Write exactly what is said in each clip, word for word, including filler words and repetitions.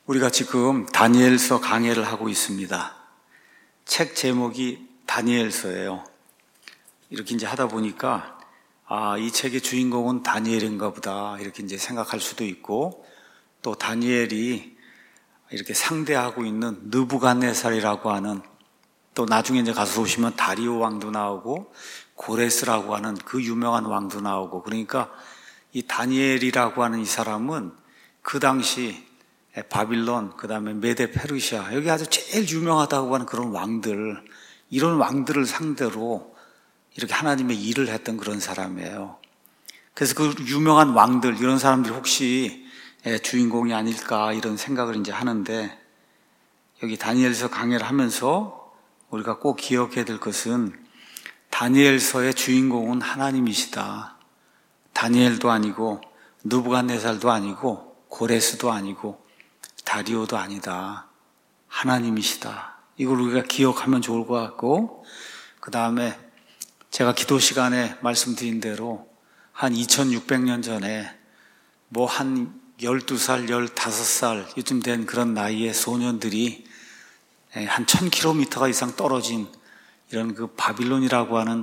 우리가 지금 다니엘서 강해를 하고 있습니다. 책 제목이 다니엘서예요. 이렇게 이제 하다 보니까 아, 이 책의 주인공은 다니엘인가 보다 이렇게 이제 생각할 수도 있고, 또 다니엘이 이렇게 상대하고 있는 느부갓네살이라고 하는, 또 나중에 이제 가서 보시면 다리오 왕도 나오고 고레스라고 하는 그 유명한 왕도 나오고, 그러니까 이 다니엘이라고 하는 이 사람은 그 당시 바빌론, 그 다음에 메데 페르시아, 여기 아주 제일 유명하다고 하는 그런 왕들, 이런 왕들을 상대로 이렇게 하나님의 일을 했던 그런 사람이에요. 그래서 그 유명한 왕들, 이런 사람들이 혹시 주인공이 아닐까 이런 생각을 이제 하는데, 여기 다니엘서 강해를 하면서 우리가 꼭 기억해야 될 것은 다니엘서의 주인공은 하나님이시다. 다니엘도 아니고 느부갓네살도 아니고 고레스도 아니고 다리오도 아니다. 하나님이시다. 이걸 우리가 기억하면 좋을 것 같고, 그 다음에 제가 기도 시간에 말씀드린 대로 한 이천육백 년 전에 뭐 한 열두 살, 열다섯 살 요즘 된 그런 나이의 소년들이 한 천 킬로미터 이상 떨어진 이런 그 바빌론이라고 하는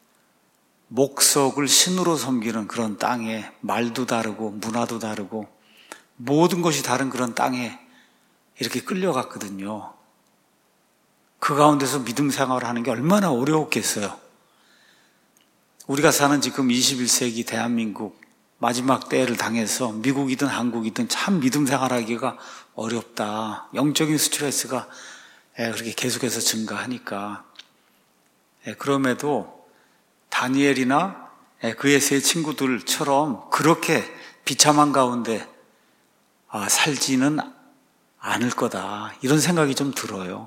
목석을 신으로 섬기는 그런 땅에, 말도 다르고 문화도 다르고 모든 것이 다른 그런 땅에 이렇게 끌려갔거든요. 그 가운데서 믿음 생활을 하는 게 얼마나 어려웠겠어요. 우리가 사는 지금 이십일 세기 대한민국 마지막 때를 당해서 미국이든 한국이든 참 믿음 생활하기가 어렵다. 영적인 스트레스가 그렇게 계속해서 증가하니까. 그럼에도 다니엘이나 그의 세 친구들처럼 그렇게 비참한 가운데 살지는 않을 거다, 이런 생각이 좀 들어요.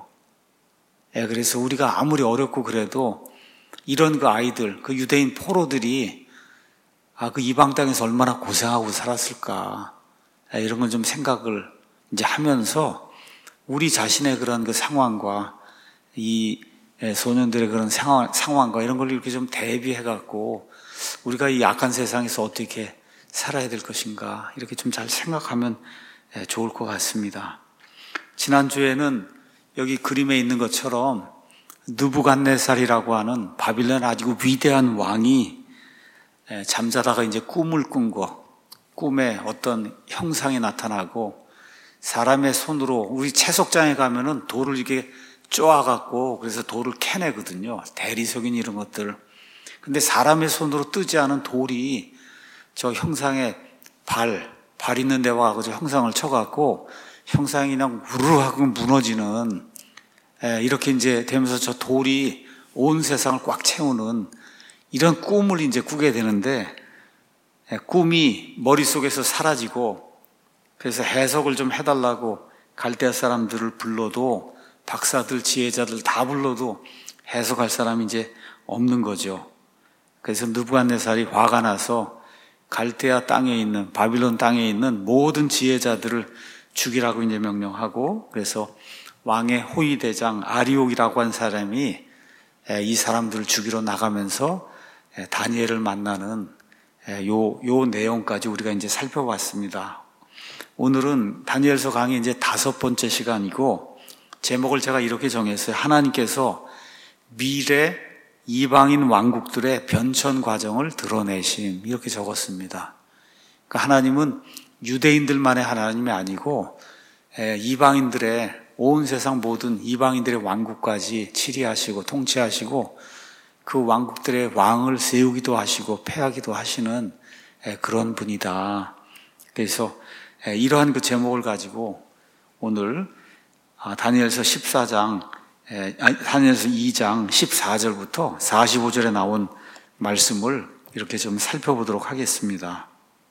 그래서 우리가 아무리 어렵고 그래도 이런 그 아이들, 그 유대인 포로들이 아, 그 이방 땅에서 얼마나 고생하고 살았을까, 이런 걸 좀 생각을 이제 하면서 우리 자신의 그런 그 상황과 이 소년들의 그런 상황, 상황과 이런 걸 이렇게 좀 대비해갖고 우리가 이 악한 세상에서 어떻게 살아야 될 것인가, 이렇게 좀 잘 생각하면 좋을 것 같습니다. 지난주에는 여기 그림에 있는 것처럼 느부갓네살이라고 하는 바빌론 아주 위대한 왕이 잠자다가 이제 꿈을 꾼 거, 꿈에 어떤 형상이 나타나고 사람의 손으로, 우리 채석장에 가면은 돌을 이렇게 쪼아갖고 그래서 돌을 캐내거든요. 대리석인 이런 것들. 근데 사람의 손으로 뜨지 않은 돌이 저 형상의 발, 발 있는 데 와서 저 형상을 쳐갖고 형상이 그냥 우르르 하고 무너지는, 이렇게 이제 되면서 저 돌이 온 세상을 꽉 채우는 이런 꿈을 이제 꾸게 되는데, 꿈이 머릿속에서 사라지고, 그래서 해석을 좀 해달라고 갈대아 사람들을 불러도, 박사들, 지혜자들 다 불러도 해석할 사람이 이제 없는 거죠. 그래서 느부갓네살이 화가 나서 갈대아 땅에 있는, 바빌론 땅에 있는 모든 지혜자들을 죽이라고 이제 명령하고, 그래서 왕의 호위대장 아리옥이라고 한 사람이 이 사람들을 죽이러 나가면서 다니엘을 만나는 요, 요 내용까지 우리가 이제 살펴봤습니다. 오늘은 다니엘서 강의 이제 다섯 번째 시간이고, 제목을 제가 이렇게 정했어요. 하나님께서 미래 이방인 왕국들의 변천 과정을 드러내심, 이렇게 적었습니다. 그러니까 하나님은 유대인들만의 하나님이 아니고 이방인들의, 온 세상 모든 이방인들의 왕국까지 치리하시고 통치하시고 그 왕국들의 왕을 세우기도 하시고 패하기도 하시는 그런 분이다. 그래서 이러한 그 제목을 가지고 오늘 다니엘서 십사 장, 다니엘서 이 장 십사 절부터 사십오 절에 나온 말씀을 이렇게 좀 살펴보도록 하겠습니다.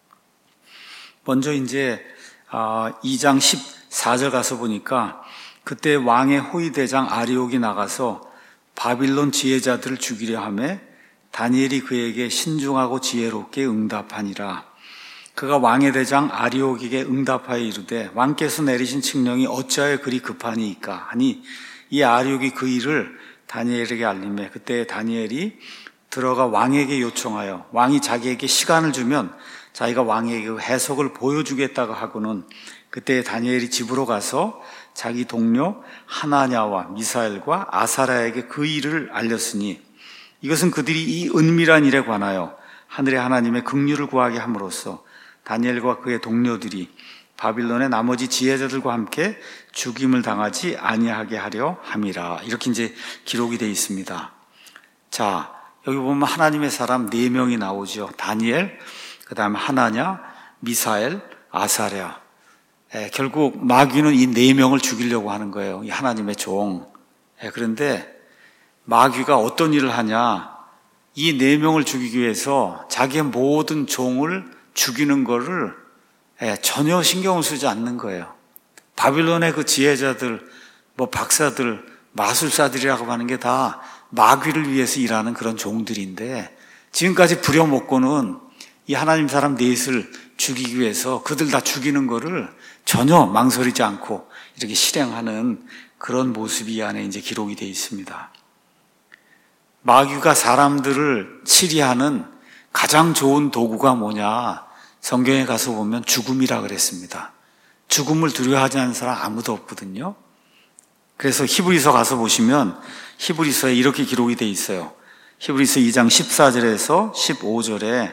먼저 이제 이 장 십사 절 가서 보니까, 그때 왕의 호위대장 아리옥이 나가서 바빌론 지혜자들을 죽이려 하매 다니엘이 그에게 신중하고 지혜롭게 응답하니라. 그가 왕의 대장 아리옥에게 응답하여 이르되 왕께서 내리신 칙령이 어찌하여 그리 급하니이까 하니, 이 아리옥이 그 일을 다니엘에게 알림해 그때 다니엘이 들어가 왕에게 요청하여 왕이 자기에게 시간을 주면 자기가 왕에게 그 해석을 보여주겠다고 하고는 그때 다니엘이 집으로 가서 자기 동료 하나냐와 미사엘과 아사랴에게 그 일을 알렸으니 이것은 그들이 이 은밀한 일에 관하여 하늘의 하나님의 긍휼을 구하게 함으로써 다니엘과 그의 동료들이 바빌론의 나머지 지혜자들과 함께 죽임을 당하지 아니하게 하려 함이라. 이렇게 이제 기록이 되어 있습니다. 자, 여기 보면 하나님의 사람 네 명이 나오죠. 다니엘, 그 다음에 하나냐, 미사엘, 아사랴. 예, 결국 마귀는 이 네 명을 죽이려고 하는 거예요. 이 하나님의 종. 예, 그런데 마귀가 어떤 일을 하냐? 이 네 명을 죽이기 위해서 자기의 모든 종을 죽이는 거를 예, 전혀 신경을 쓰지 않는 거예요. 바빌론의 그 지혜자들, 뭐 박사들, 마술사들이라고 하는 게 다 마귀를 위해서 일하는 그런 종들인데 지금까지 부려먹고는 이 하나님 사람 넷을 죽이기 위해서 그들 다 죽이는 거를 전혀 망설이지 않고 이렇게 실행하는 그런 모습이 이 안에 이제 기록이 되어 있습니다. 마귀가 사람들을 치리하는 가장 좋은 도구가 뭐냐? 성경에 가서 보면 죽음이라 그랬습니다. 죽음을 두려워하지 않는 사람 아무도 없거든요. 그래서 히브리서 가서 보시면 히브리서에 이렇게 기록이 되어 있어요. 히브리서 이 장 십사 절에서 십오 절에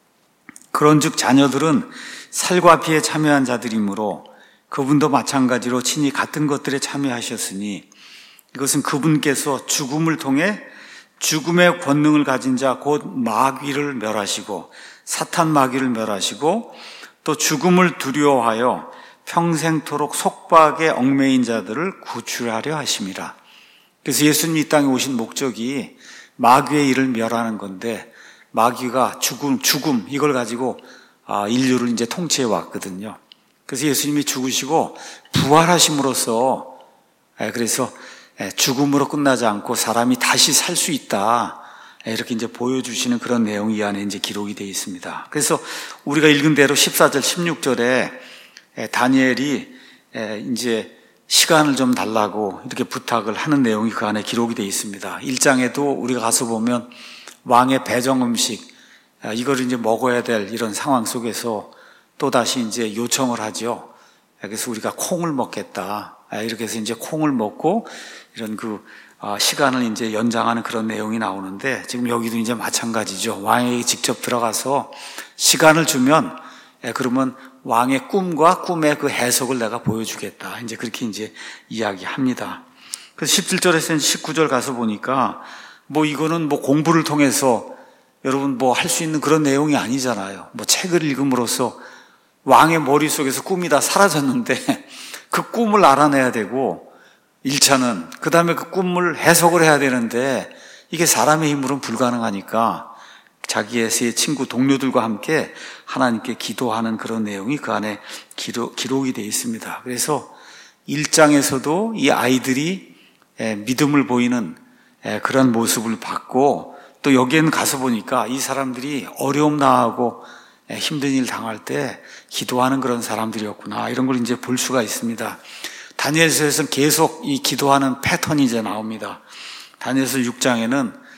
그런즉 자녀들은 살과 피에 참여한 자들이므로 그분도 마찬가지로 친히 같은 것들에 참여하셨으니 이것은 그분께서 죽음을 통해 죽음의 권능을 가진 자 곧 마귀를 멸하시고 사탄 마귀를 멸하시고 또 죽음을 두려워하여 평생토록 속박에 얽매인 자들을 구출하려 하심이라. 그래서 예수님이 이 땅에 오신 목적이 마귀의 일을 멸하는 건데 마귀가 죽음, 죽음 이걸 가지고 인류를 이제 통치해 왔거든요. 그래서 예수님이 죽으시고 부활하심으로써 그래서 죽음으로 끝나지 않고 사람이 다시 살 수 있다. 이렇게 이제 보여주시는 그런 내용이 이 안에 이제 기록이 되어 있습니다. 그래서 우리가 읽은 대로 십사 절, 십육 절에 다니엘이 이제 시간을 좀 달라고 이렇게 부탁을 하는 내용이 그 안에 기록이 되어 있습니다. 일 장에도 우리가 가서 보면 왕의 배정 음식, 이걸 이제 먹어야 될 이런 상황 속에서 또다시 이제 요청을 하죠. 그래서 우리가 콩을 먹겠다. 이렇게 해서 이제 콩을 먹고 이런 그 시간을 이제 연장하는 그런 내용이 나오는데 지금 여기도 이제 마찬가지죠. 왕에게 직접 들어가서 시간을 주면 그러면 왕의 꿈과 꿈의 그 해석을 내가 보여주겠다. 이제 그렇게 이제 이야기합니다. 그래서 십칠 절에서 십구 절 가서 보니까 뭐 이거는 뭐 공부를 통해서 여러분 뭐 할 수 있는 그런 내용이 아니잖아요. 뭐 책을 읽음으로써 왕의 머릿속에서 꿈이 다 사라졌는데 그 꿈을 알아내야 되고 일 차는 그 다음에 그 꿈을 해석을 해야 되는데 이게 사람의 힘으로는 불가능하니까 자기의 세 친구 동료들과 함께 하나님께 기도하는 그런 내용이 그 안에 기록, 기록이 되어 있습니다. 그래서 일 장에서도 이 아이들이 믿음을 보이는 그런 모습을 봤고 또 여기에는 가서 보니까 이 사람들이 어려움 당하고 힘든 일 당할 때 기도하는 그런 사람들이었구나 이런 걸 이제 볼 수가 있습니다. 다니엘서에서는 계속 이 기도하는 패턴이 이제 나옵니다. 다니엘서 육 장에는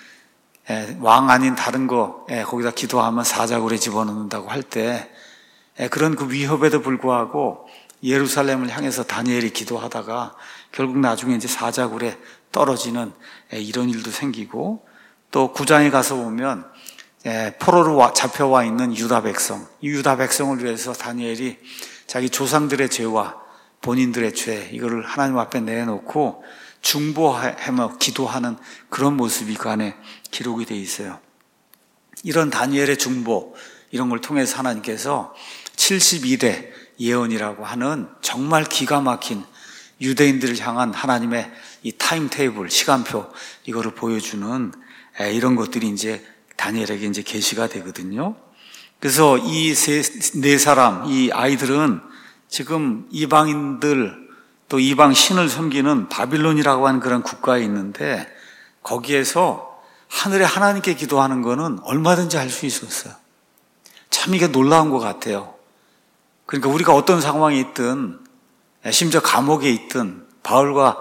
왕 아닌 다른 거 거기다 기도하면 사자굴에 집어넣는다고 할 때 그런 그 위협에도 불구하고 예루살렘을 향해서 다니엘이 기도하다가 결국 나중에 이제 사자굴에 떨어지는 이런 일도 생기고 또 구 장에 가서 보면 포로로 잡혀와 있는 유다 백성, 이 유다 백성을 위해서 다니엘이 자기 조상들의 죄와 본인들의 죄 이거를 하나님 앞에 내놓고 중보하며 기도하는 그런 모습이 그 안에 기록이 되어 있어요. 이런 다니엘의 중보 이런 걸 통해서 하나님께서 칠십일 회 예언이라고 하는 정말 기가 막힌 유대인들을 향한 하나님의 이 타임 테이블, 시간표 이거를 보여주는 이런 것들이 이제 다니엘에게 이제 계시가 되거든요. 그래서 이 세, 네 사람, 이 아이들은 지금 이방인들 또 이방 신을 섬기는 바빌론이라고 하는 그런 국가에 있는데 거기에서 하늘의 하나님께 기도하는 거는 얼마든지 할 수 있었어요. 참 이게 놀라운 것 같아요. 그러니까 우리가 어떤 상황에 있든 심지어 감옥에 있든 바울과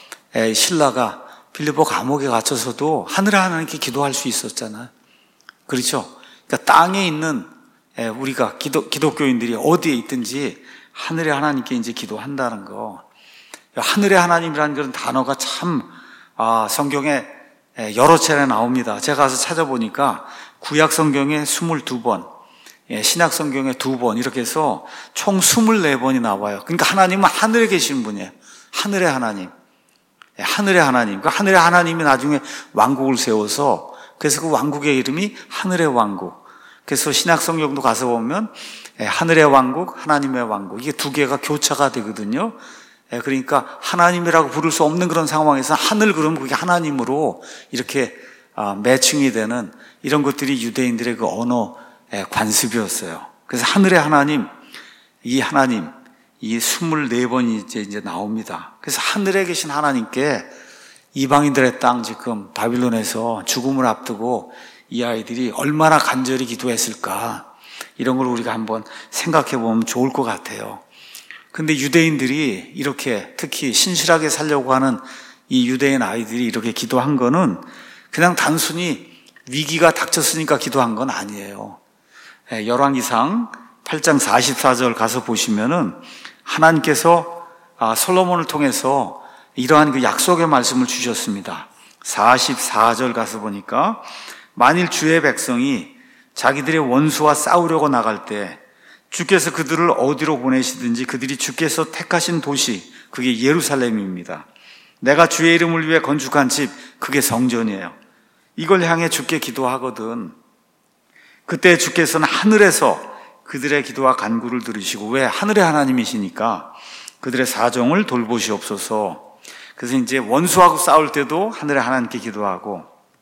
실라가 빌립보 감옥에 갇혀서도 하늘의 하나님께 기도할 수 있었잖아요. 그렇죠? 그러니까 땅에 있는 우리가 기독, 기독교인들이 어디에 있든지 하늘의 하나님께 이제 기도한다는 거. 하늘의 하나님이라는 그런 단어가 참, 아, 성경에 여러 차례 나옵니다. 제가 가서 찾아보니까 구약 성경에 스물두 번, 신약 성경에 두 번, 이렇게 해서 총 스물네 번이 나와요. 그러니까 하나님은 하늘에 계시는 분이에요. 하늘의 하나님. 하늘의 하나님. 그 하늘의 하나님이 나중에 왕국을 세워서, 그래서 그 왕국의 이름이 하늘의 왕국. 그래서 신약 성경도 가서 보면 하늘의 왕국, 하나님의 왕국, 이게 두 개가 교차가 되거든요. 그러니까 하나님이라고 부를 수 없는 그런 상황에서 하늘 그러면 그게 하나님으로 이렇게 매칭이 되는 이런 것들이 유대인들의 그 언어 관습이었어요. 그래서 하늘의 하나님, 이 하나님, 이 스물네 번이 이제, 이제 나옵니다. 그래서 하늘에 계신 하나님께 이방인들의 땅, 지금 바빌론에서 죽음을 앞두고 이 아이들이 얼마나 간절히 기도했을까, 이런 걸 우리가 한번 생각해 보면 좋을 것 같아요. 근데 유대인들이 이렇게 특히 신실하게 살려고 하는 이 유대인 아이들이 이렇게 기도한 거는 그냥 단순히 위기가 닥쳤으니까 기도한 건 아니에요. 열왕기상 팔 장 사십사 절 가서 보시면은 하나님께서 솔로몬을 통해서 이러한 그 약속의 말씀을 주셨습니다. 사십사 절 가서 보니까 만일 주의 백성이 자기들의 원수와 싸우려고 나갈 때 주께서 그들을 어디로 보내시든지 그들이 주께서 택하신 도시, 그게 예루살렘입니다. 내가 주의 이름을 위해 건축한 집, 그게 성전이에요. 이걸 향해 주께 기도하거든. 그때 주께서는 하늘에서 그들의 기도와 간구를 들으시고, 왜? 하늘의 하나님이시니까 그들의 사정을 돌보시옵소서. 그래서 이제 원수하고 싸울 때도 하늘의 하나님께 기도하고,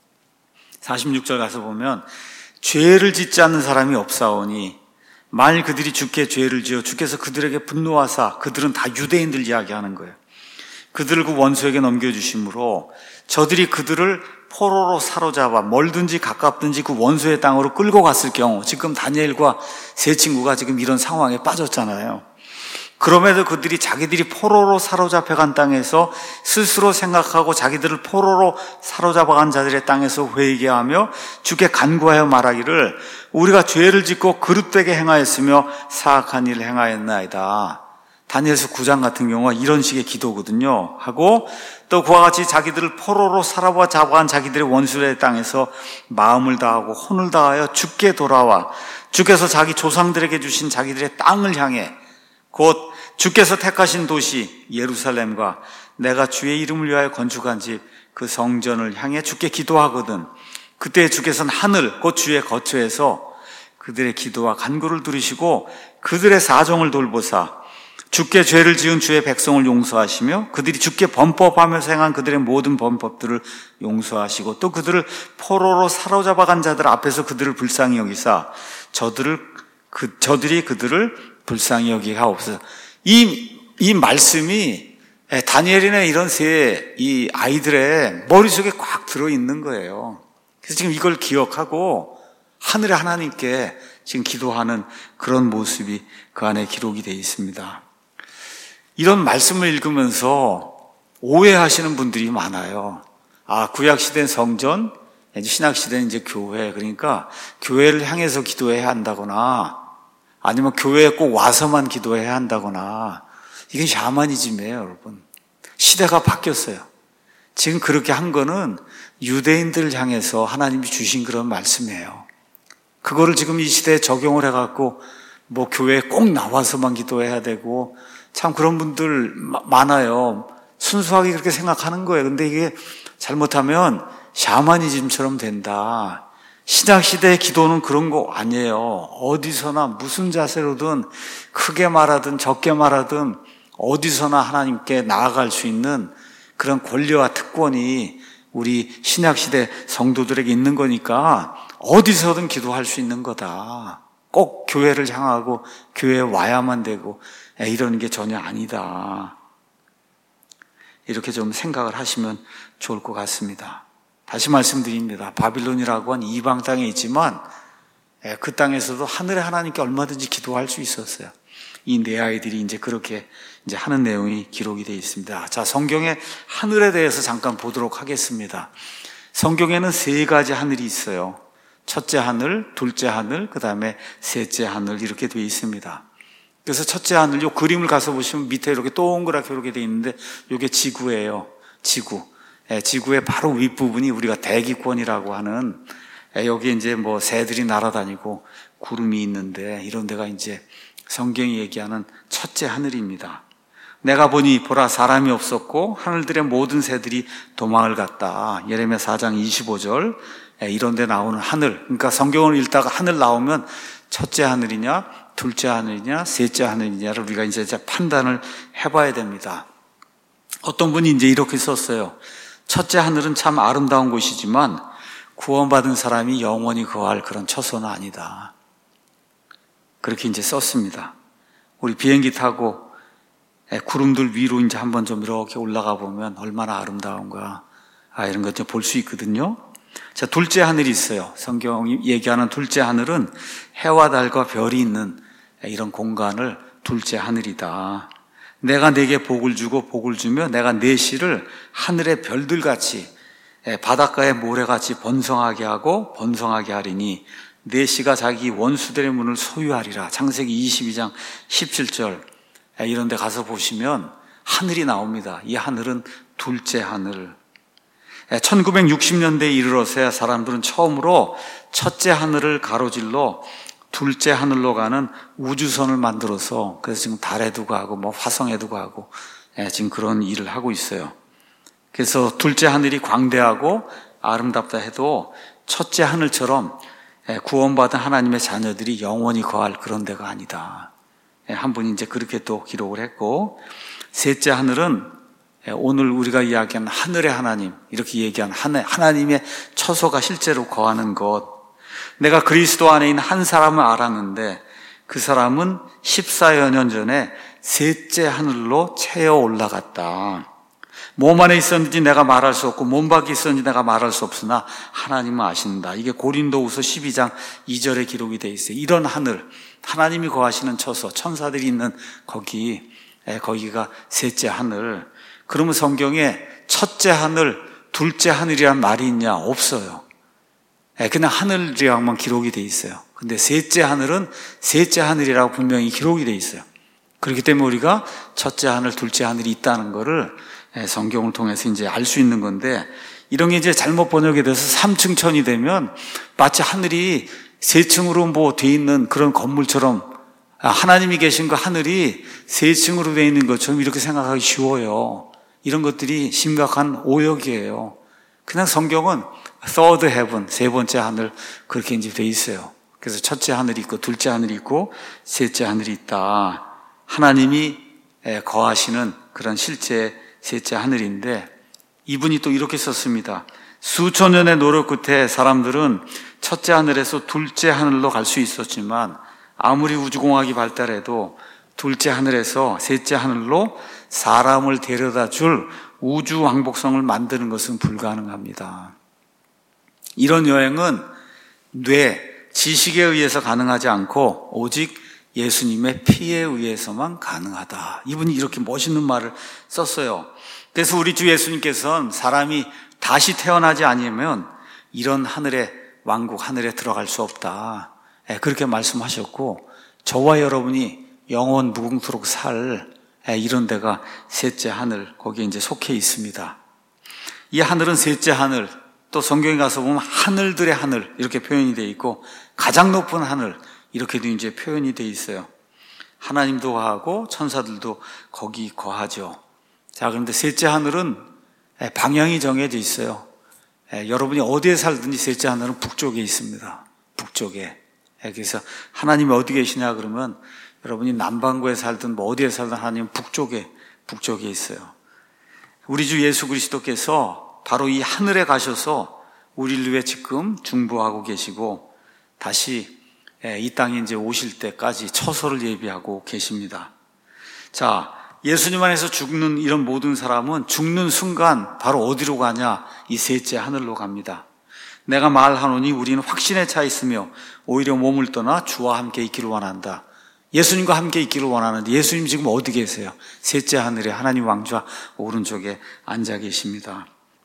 사십육 절 가서 보면 죄를 짓지 않는 사람이 없사오니 만일 그들이 주께 죄를 지어 주께서 그들에게 분노하사, 그들은 다 유대인들 이야기하는 거예요. 그들을 그 원수에게 넘겨주심으로 저들이 그들을 포로로 사로잡아 멀든지 가깝든지 그 원수의 땅으로 끌고 갔을 경우, 지금 다니엘과 세 친구가 지금 이런 상황에 빠졌잖아요. 그럼에도 그들이 자기들이 포로로 사로잡혀간 땅에서 스스로 생각하고 자기들을 포로로 사로잡아간 자들의 땅에서 회개하며 주께 간구하여 말하기를 우리가 죄를 짓고 그릇되게 행하였으며 사악한 일을 행하였나이다. 다니엘서 구 장 같은 경우가 이런 식의 기도거든요. 하고 또 그와 같이 자기들을 포로로 사로잡아간 자기들의 원수의 땅에서 마음을 다하고 혼을 다하여 주께 돌아와 주께서 자기 조상들에게 주신 자기들의 땅을 향해 곧 주께서 택하신 도시 예루살렘과 내가 주의 이름을 위하여 건축한 집 그 성전을 향해 주께 기도하거든. 그때 주께서는 하늘 곧 주의 거처에서 그들의 기도와 간구를 들으시고 그들의 사정을 돌보사 주께 죄를 지은 주의 백성을 용서하시며 그들이 주께 범법하면서 행한 그들의 모든 범법들을 용서하시고 또 그들을 포로로 사로잡아간 자들 앞에서 그들을 불쌍히 여기사 저들을 그 저들이 그들을 불쌍히 여기게 하옵소서. 이, 이 말씀이 다니엘이나 이런 세 이 아이들의 머릿속에 꽉 들어있는 거예요. 그래서 지금 이걸 기억하고 하늘의 하나님께 지금 기도하는 그런 모습이 그 안에 기록이 되어 있습니다. 이런 말씀을 읽으면서 오해하시는 분들이 많아요. 아, 구약시대는 성전, 신약시대는 이제 교회. 그러니까 교회를 향해서 기도해야 한다거나 아니면 교회에 꼭 와서만 기도해야 한다거나 이게 샤머니즘이에요, 여러분. 시대가 바뀌었어요. 지금 그렇게 한 거는 유대인들을 향해서 하나님이 주신 그런 말씀이에요. 그거를 지금 이 시대에 적용을 해갖고 뭐 교회에 꼭 나와서만 기도해야 되고 참 그런 분들 많아요. 순수하게 그렇게 생각하는 거예요. 근데 이게 잘못하면 샤머니즘처럼 된다. 신약시대의 기도는 그런 거 아니에요. 어디서나 무슨 자세로든 크게 말하든 적게 말하든 어디서나 하나님께 나아갈 수 있는 그런 권리와 특권이 우리 신약시대 성도들에게 있는 거니까 어디서든 기도할 수 있는 거다. 꼭 교회를 향하고 교회에 와야만 되고 이러는 게 전혀 아니다. 이렇게 좀 생각을 하시면 좋을 것 같습니다. 다시 말씀드립니다. 바빌론이라고 한 이방 땅에 있지만 그 땅에서도 하늘의 하나님께 얼마든지 기도할 수 있었어요. 이 네 아이들이 이제 그렇게 이제 하는 내용이 기록이 되어 있습니다. 자, 성경의 하늘에 대해서 잠깐 보도록 하겠습니다. 성경에는 세 가지 하늘이 있어요. 첫째 하늘, 둘째 하늘, 그 다음에 셋째 하늘 이렇게 되어 있습니다. 그래서 첫째 하늘, 요 그림을 가서 보시면 밑에 이렇게 동그랗게 이렇게 되어 있는데 이게 지구예요. 지구. 예, 지구의 바로 윗부분이 우리가 대기권이라고 하는, 예, 여기 이제 뭐 새들이 날아다니고 구름이 있는데 이런 데가 이제 성경이 얘기하는 첫째 하늘입니다. 내가 보니 보라 사람이 없었고 하늘들의 모든 새들이 도망을 갔다. 예레미야 사 장 이십오 절. 예, 이런 데 나오는 하늘. 그러니까 성경을 읽다가 하늘 나오면 첫째 하늘이냐, 둘째 하늘이냐, 셋째 하늘이냐를 우리가 이제 판단을 해봐야 됩니다. 어떤 분이 이제 이렇게 썼어요. 첫째 하늘은 참 아름다운 곳이지만 구원받은 사람이 영원히 거할 그런 처소는 아니다. 그렇게 이제 썼습니다. 우리 비행기 타고 구름들 위로 이제 한번 좀 이렇게 올라가 보면 얼마나 아름다운가. 아, 이런 것 좀 볼 수 있거든요. 자, 둘째 하늘이 있어요. 성경이 얘기하는 둘째 하늘은 해와 달과 별이 있는 이런 공간을 둘째 하늘이다. 내가 네게 복을 주고 복을 주며 내가 네 씨를 하늘의 별들같이 바닷가의 모래같이 번성하게 하고 번성하게 하리니 네 씨가 자기 원수들의 문을 소유하리라. 창세기 이십이 장 십칠 절. 이런 데 가서 보시면 하늘이 나옵니다. 이 하늘은 둘째 하늘. 천구백육십 년대에 이르러서야 사람들은 처음으로 첫째 하늘을 가로질러 둘째 하늘로 가는 우주선을 만들어서 그래서 지금 달에도 가고 뭐 화성에도 가고 지금 그런 일을 하고 있어요. 그래서 둘째 하늘이 광대하고 아름답다 해도 첫째 하늘처럼 구원받은 하나님의 자녀들이 영원히 거할 그런 데가 아니다. 한 분이 이제 그렇게 또 기록을 했고, 셋째 하늘은 오늘 우리가 이야기하는 하늘의 하나님, 이렇게 얘기한 하나님의 처소가 실제로 거하는 곳. 내가 그리스도 안에 있는 한 사람을 알았는데 그 사람은 십사여 년 전에 셋째 하늘로 채어 올라갔다. 몸 안에 있었는지 내가 말할 수 없고 몸 밖에 있었는지 내가 말할 수 없으나 하나님은 아신다. 이게 고린도후서 십이 장 이 절에 기록이 되어 있어요. 이런 하늘, 하나님이 거하시는 처소, 천사들이 있는 거기, 거기가 셋째 하늘. 그러면 성경에 첫째 하늘, 둘째 하늘이란 말이 있냐? 없어요. 그냥 하늘이라고만 기록이 되어 있어요. 근데 셋째 하늘은 셋째 하늘이라고 분명히 기록이 되어 있어요. 그렇기 때문에 우리가 첫째 하늘, 둘째 하늘이 있다는 거를 성경을 통해서 이제 알 수 있는 건데, 이런 게 이제 잘못 번역이 돼서 삼층천이 되면 마치 하늘이 세 층으로 뭐 돼 있는 그런 건물처럼, 하나님이 계신 그 하늘이 세 층으로 돼 있는 것처럼 이렇게 생각하기 쉬워요. 이런 것들이 심각한 오역이에요. 그냥 성경은 third heaven, 세 번째 하늘, 그렇게 이제 돼 있어요. 그래서 첫째 하늘이 있고 둘째 하늘이 있고 셋째 하늘이 있다. 하나님이 거하시는 그런 실제 셋째 하늘인데, 이분이 또 이렇게 썼습니다. 수천 년의 노력 끝에 사람들은 첫째 하늘에서 둘째 하늘로 갈 수 있었지만 아무리 우주공학이 발달해도 둘째 하늘에서 셋째 하늘로 사람을 데려다 줄 우주 왕복성을 만드는 것은 불가능합니다. 이런 여행은 뇌, 지식에 의해서 가능하지 않고 오직 예수님의 피에 의해서만 가능하다. 이분이 이렇게 멋있는 말을 썼어요. 그래서 우리 주 예수님께서는 사람이 다시 태어나지 않으면 이런 하늘의 왕국, 하늘에 들어갈 수 없다. 그렇게 말씀하셨고, 저와 여러분이 영원 무궁토록 살 이런 데가 셋째 하늘, 거기에 이제 속해 있습니다. 이 하늘은 셋째 하늘, 또 성경에 가서 보면 하늘들의 하늘 이렇게 표현이 되어 있고, 가장 높은 하늘 이렇게도 이제 표현이 되어 있어요. 하나님도 거하고 천사들도 거기 거하죠. 자, 그런데 셋째 하늘은 방향이 정해져 있어요. 여러분이 어디에 살든지 셋째 하늘은 북쪽에 있습니다. 북쪽에. 그래서 하나님이 어디 계시냐 그러면 여러분이 남반구에 살든 뭐 어디에 살든 하나님은 북쪽에, 북쪽에 있어요. 우리 주 예수 그리스도께서 바로 이 하늘에 가셔서 우리를 위해 지금 중보하고 계시고 다시 이 땅에 이제 오실 때까지 처소를 예비하고 계십니다. 자, 예수님 안에서 죽는 이런 모든 사람은 죽는 순간 바로 어디로 가냐? 이 셋째 하늘로 갑니다. 내가 말하노니 우리는 확신에 차 있으며 오히려 몸을 떠나 주와 함께 있기를 원한다. 예수님과 함께 있기를 원하는데 예수님 지금 어디 계세요? 셋째 하늘에 하나님 왕좌 오른쪽에 앉아 계십니다.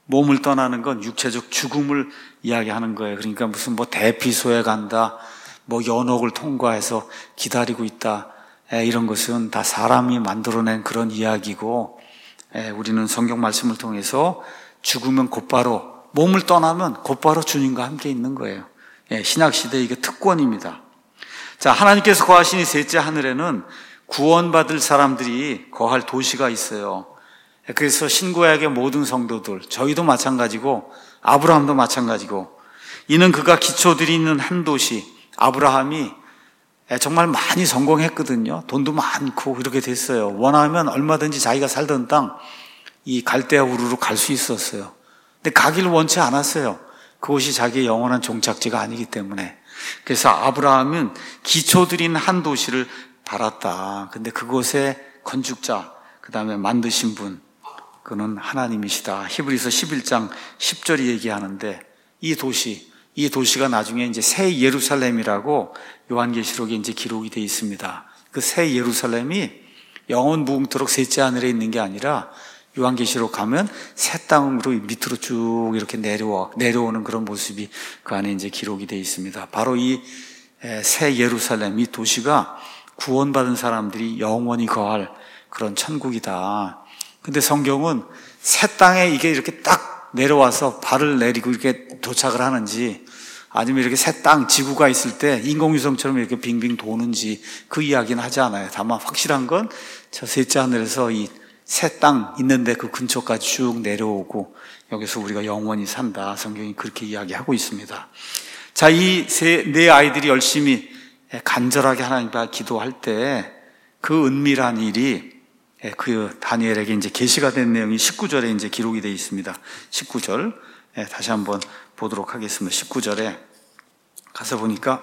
몸을 떠나는 건 육체적 죽음을 이야기하는 거예요. 그러니까 무슨 뭐 대피소에 간다, 뭐 연옥을 통과해서 기다리고 있다, 에, 이런 것은 다 사람이 만들어낸 그런 이야기고, 에, 우리는 성경 말씀을 통해서 죽으면 곧바로, 몸을 떠나면 곧바로 주님과 함께 있는 거예요. 예, 신약시대 이게 특권입니다. 자, 하나님께서 거하신 이 셋째 하늘에는 구원받을 사람들이 거할 도시가 있어요. 그래서 신구약의 모든 성도들, 저희도 마찬가지고 아브라함도 마찬가지고, 이는 그가 기초들이 있는 한 도시, 아브라함이 정말 많이 성공했거든요. 돈도 많고 이렇게 됐어요. 원하면 얼마든지 자기가 살던 땅, 이 갈대아 우르로 갈 수 있었어요. 근데 가기를 원치 않았어요. 그곳이 자기의 영원한 종착지가 아니기 때문에. 그래서 아브라함은 기초들이 있는 한 도시를 바랐다. 근데 그곳에 건축자, 그 다음에 만드신 분, 그는 하나님이시다. 히브리서 십일 장 십 절이 얘기하는데, 이 도시, 이 도시가 나중에 이제 새 예루살렘이라고 요한계시록에 이제 기록이 되어 있습니다. 그 새 예루살렘이 영원 무궁토록 셋째 하늘에 있는 게 아니라 요한계시록 가면 새 땅으로 밑으로 쭉 이렇게 내려와, 내려오는 그런 모습이 그 안에 이제 기록이 되어 있습니다. 바로 이 새 예루살렘, 이 도시가 구원받은 사람들이 영원히 거할 그런 천국이다. 근데 성경은 새 땅에 이게 이렇게 딱 내려와서 발을 내리고 이렇게 도착을 하는지, 아니면 이렇게 새 땅, 지구가 있을 때 인공위성처럼 이렇게 빙빙 도는지 그 이야기는 하지 않아요. 다만 확실한 건 저 셋째 하늘에서 이 새 땅 있는데 그 근처까지 쭉 내려오고 여기서 우리가 영원히 산다. 성경이 그렇게 이야기하고 있습니다. 자, 이 세, 네 아이들이 열심히 간절하게 하나님 앞에 기도할 때 그 은밀한 일이 그 다니엘에게 이제 계시가 된 내용이 십구 절에 이제 기록이 되어 있습니다. 십구 절 다시 한번 보도록 하겠습니다. 십구 절에 가서 보니까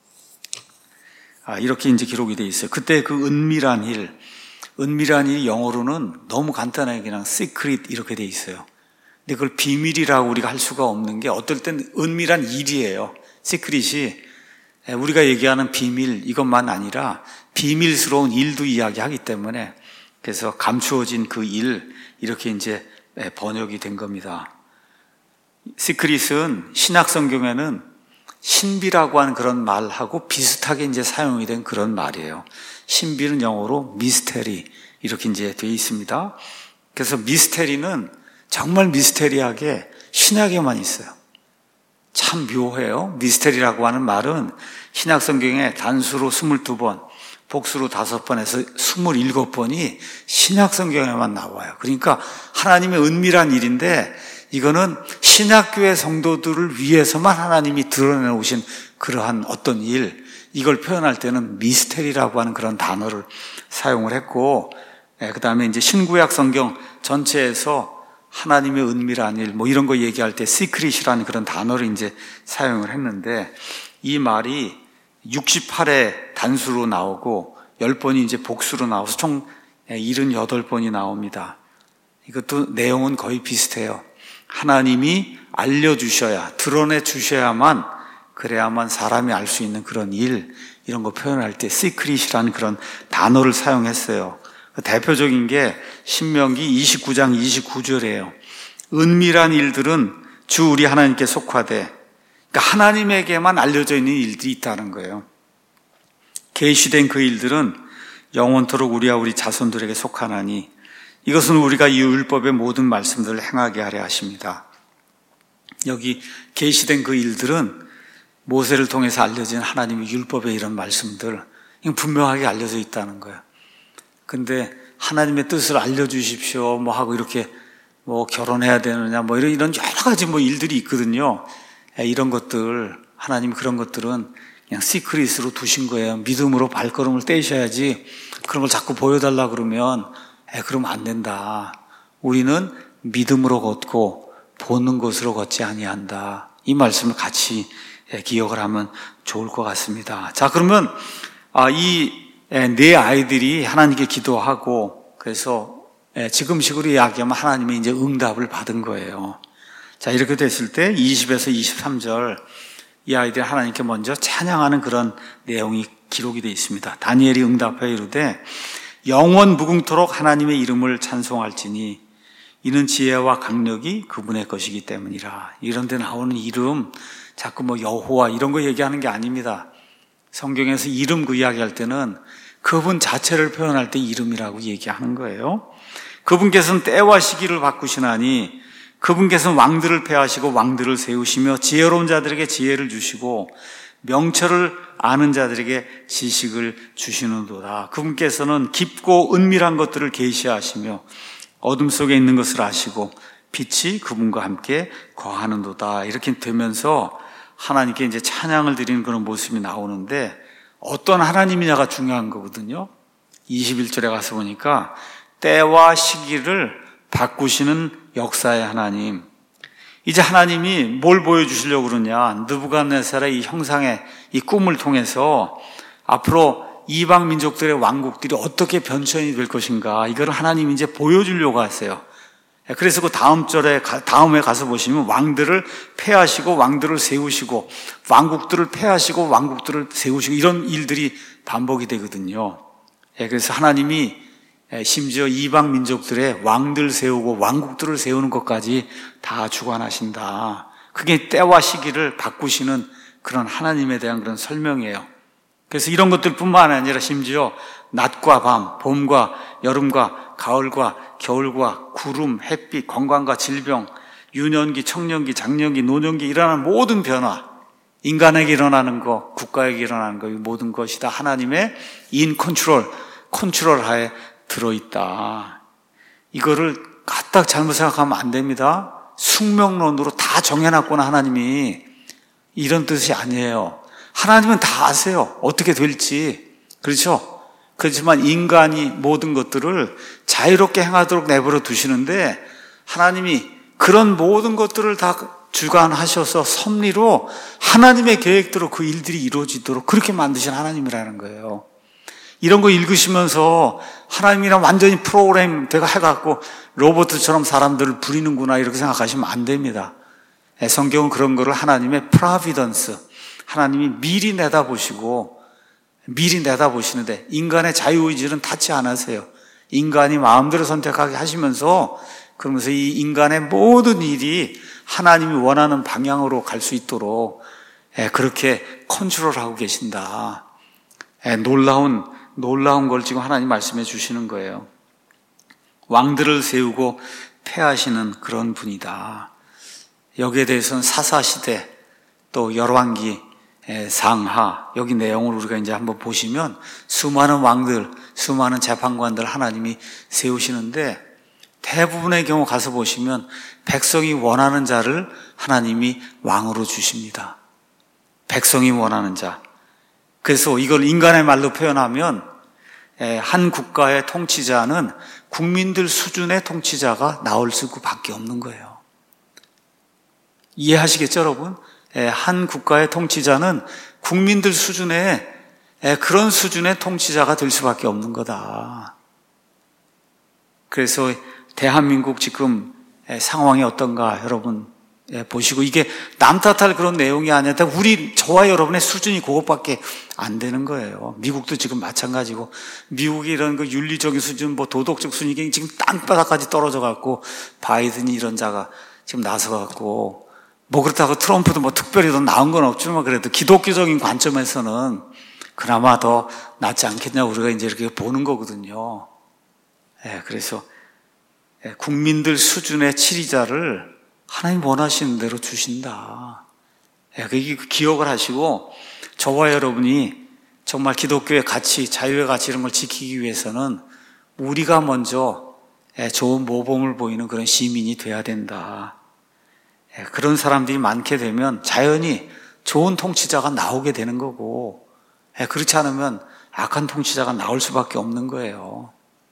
아, 이렇게 이제 기록이 되어 있어요. 그때 그 은밀한 일, 은밀한 일이 영어로는 너무 간단하게 그냥 secret 이렇게 되어 있어요. 근데 그걸 비밀이라고 우리가 할 수가 없는 게 어떨 땐 은밀한 일이에요. secret이 우리가 얘기하는 비밀 이것만 아니라 비밀스러운 일도 이야기하기 때문에, 그래서 감추어진 그 일, 이렇게 이제 번역이 된 겁니다. 시크릿은 신약 성경에는 신비라고 하는 그런 말하고 비슷하게 이제 사용이 된 그런 말이에요. 신비는 영어로 미스테리 이렇게 이제 되어 있습니다. 그래서 미스테리는 정말 미스테리하게 신약에만 있어요. 참 묘해요. 미스테리라고 하는 말은 신약 성경에 단수로 스물두 번, 복수로 다섯 번에서 스물일곱 번이 신약 성경에만 나와요. 그러니까 하나님의 은밀한 일인데, 이거는 신약교회 성도들을 위해서만 하나님이 드러내 오신 그러한 어떤 일, 이걸 표현할 때는 미스테리라고 하는 그런 단어를 사용을 했고, 그 다음에 이제 신구약 성경 전체에서 하나님의 은밀한 일, 뭐 이런 거 얘기할 때 시크릿이라는 그런 단어를 이제 사용을 했는데, 이 말이 육십팔 회 단수로 나오고 십 번이 이제 복수로 나와서 총 칠십팔 번이 나옵니다. 이것도 내용은 거의 비슷해요. 하나님이 알려주셔야, 드러내 주셔야만, 그래야만 사람이 알 수 있는 그런 일, 이런 거 표현할 때 시크릿이라는 그런 단어를 사용했어요. 대표적인 게 신명기 이십구 장 이십구 절이에요. 은밀한 일들은 주 우리 하나님께 속하되, 그러니까 하나님에게만 알려져 있는 일들이 있다는 거예요. 계시된 그 일들은 영원토록 우리와 우리 자손들에게 속하나니 이것은 우리가 이 율법의 모든 말씀들을 행하게 하려 하십니다. 여기 계시된 그 일들은 모세를 통해서 알려진 하나님의 율법의 이런 말씀들, 분명하게 알려져 있다는 거예요. 근데 하나님의 뜻을 알려주십시오 뭐 하고 이렇게 뭐 결혼해야 되느냐 뭐 이런 이런 여러 가지 뭐 일들이 있거든요. 이런 것들, 하나님 그런 것들은 그냥 시크릿으로 두신 거예요. 믿음으로 발걸음을 떼셔야지 그런 걸 자꾸 보여달라 그러면 에, 그러면 안 된다. 우리는 믿음으로 걷고 보는 것으로 걷지 아니한다. 이 말씀을 같이 기억을 하면 좋을 것 같습니다. 자, 그러면 이 네 아이들이 하나님께 기도하고, 그래서 지금식으로 이야기하면 하나님의 이제 응답을 받은 거예요. 자, 이렇게 됐을 때 이십에서 이십삼 절, 이 아이들이 하나님께 먼저 찬양하는 그런 내용이 기록이 되어 있습니다. 다니엘이 응답하여 이르되 영원 무궁토록 하나님의 이름을 찬송할지니 이는 지혜와 강력이 그분의 것이기 때문이라. 이런 데 나오는 이름, 자꾸 뭐 여호와 이런 거 얘기하는 게 아닙니다. 성경에서 이름 그 이야기할 때는 그분 자체를 표현할 때 이름이라고 얘기하는 거예요. 그분께서는 때와 시기를 바꾸시나니 그분께서는 왕들을 패하시고 왕들을 세우시며 지혜로운 자들에게 지혜를 주시고 명철을 아는 자들에게 지식을 주시는도다. 그분께서는 깊고 은밀한 것들을 계시하시며 어둠 속에 있는 것을 아시고 빛이 그분과 함께 거하는도다. 이렇게 되면서 하나님께 이제 찬양을 드리는 그런 모습이 나오는데 어떤 하나님이냐가 중요한 거거든요. 이십일 절에 가서 보니까 때와 시기를 바꾸시는 역사의 하나님. 이제 하나님이 뭘 보여주시려고 그러냐. 느부갓네살의 이 형상의 이 꿈을 통해서 앞으로 이방 민족들의 왕국들이 어떻게 변천이 될 것인가. 이걸 하나님이 이제 보여주려고 하세요. 그래서 그 다음 절에, 다음에 가서 보시면 왕들을 패하시고 왕들을 세우시고 왕국들을 패하시고 왕국들을 세우시고 이런 일들이 반복이 되거든요. 그래서 하나님이 심지어 이방 민족들의 왕들 세우고 왕국들을 세우는 것까지 다 주관하신다. 그게 때와 시기를 바꾸시는 그런 하나님에 대한 그런 설명이에요. 그래서 이런 것들뿐만 아니라 심지어 낮과 밤, 봄과 여름과 가을과 겨울과 구름, 햇빛, 건강과 질병, 유년기, 청년기, 장년기, 노년기 일어나는 모든 변화, 인간에게 일어나는 것, 국가에게 일어나는 것, 이 모든 것이 다 하나님의 인 컨트롤, 컨트롤 하에 들어있다. 이거를 까딱 잘못 생각하면 안 됩니다. 숙명론으로 다 정해놨구나 하나님이. 이런 뜻이 아니에요. 하나님은 다 아세요. 어떻게 될지. 그렇죠? 그렇지만 인간이 모든 것들을 자유롭게 행하도록 내버려 두시는데 하나님이 그런 모든 것들을 다 주관하셔서 섭리로 하나님의 계획대로 그 일들이 이루어지도록 그렇게 만드신 하나님이라는 거예요. 이런 거 읽으시면서 하나님이랑 완전히 프로그램 돼가 해갖고 로봇처럼 사람들을 부리는구나 이렇게 생각하시면 안 됩니다. 성경은 그런 거를 하나님의 프라비던스, 하나님이 미리 내다보시고 미리 내다보시는데 인간의 자유의지는 닿지 않으세요. 인간이 마음대로 선택하게 하시면서 그러면서 이 인간의 모든 일이 하나님이 원하는 방향으로 갈 수 있도록 그렇게 컨트롤하고 계신다. 놀라운 놀라운 걸 지금 하나님 말씀해 주시는 거예요. 왕들을 세우고 패하시는 그런 분이다. 여기에 대해서는 사사시대 또 열왕기 상하 여기 내용을 우리가 이제 한번 보시면 수많은 왕들, 수많은 재판관들 하나님이 세우시는데 대부분의 경우 가서 보시면 백성이 원하는 자를 하나님이 왕으로 주십니다. 백성이 원하는 자. 그래서 이걸 인간의 말로 표현하면 한 국가의 통치자는 국민들 수준의 통치자가 나올 수밖에 없는 거예요. 이해하시겠죠, 여러분? 한 국가의 통치자는 국민들 수준의 그런 수준의 통치자가 될 수밖에 없는 거다. 그래서 대한민국 지금 상황이 어떤가 여러분 보시고 이게 남 탓할 그런 내용이 아니라 우리 저와 여러분의 수준이 그것밖에 안 되는 거예요. 미국도 지금 마찬가지고 미국이 이런 그 윤리적인 수준, 뭐 도덕적 수준이 지금 땅바닥까지 떨어져 갖고 바이든이 이런 자가 지금 나서 갖고 뭐 그렇다고 트럼프도 뭐 특별히 더 나은 건 없지만 그래도 기독교적인 관점에서는 그나마 더 낫지 않겠냐 우리가 이제 이렇게 보는 거거든요. 예, 그래서 국민들 수준의 치리자를 하나님 원하시는 대로 주신다. 예, 기억을 하시고 저와 여러분이 정말 기독교의 가치, 자유의 가치 이런 걸 지키기 위해서는 우리가 먼저 좋은 모범을 보이는 그런 시민이 돼야 된다. 그런 사람들이 많게 되면 자연히 좋은 통치자가 나오게 되는 거고 그렇지 않으면 악한 통치자가 나올 수밖에 없는 거예요.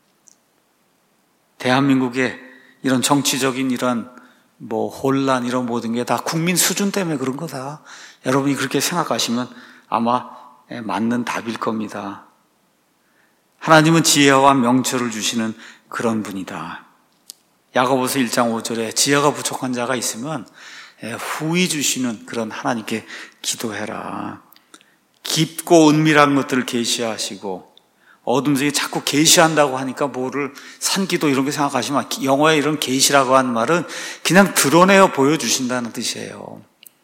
대한민국의 이런 정치적인 이런 뭐 혼란 이런 모든 게 다 국민 수준 때문에 그런 거다. 여러분이 그렇게 생각하시면 아마 맞는 답일 겁니다. 하나님은 지혜와 명철을 주시는 그런 분이다. 야고보서 일 장 오 절에 지혜가 부족한 자가 있으면 후히 주시는 그런 하나님께 기도해라. 깊고 은밀한 것들을 계시하시고 어둠 속에 자꾸 계시한다고 하니까 뭐를 산기도 이런 게 생각하시면 영어에 이런 계시라고 하는 말은 그냥 드러내어 보여주신다는 뜻이에요.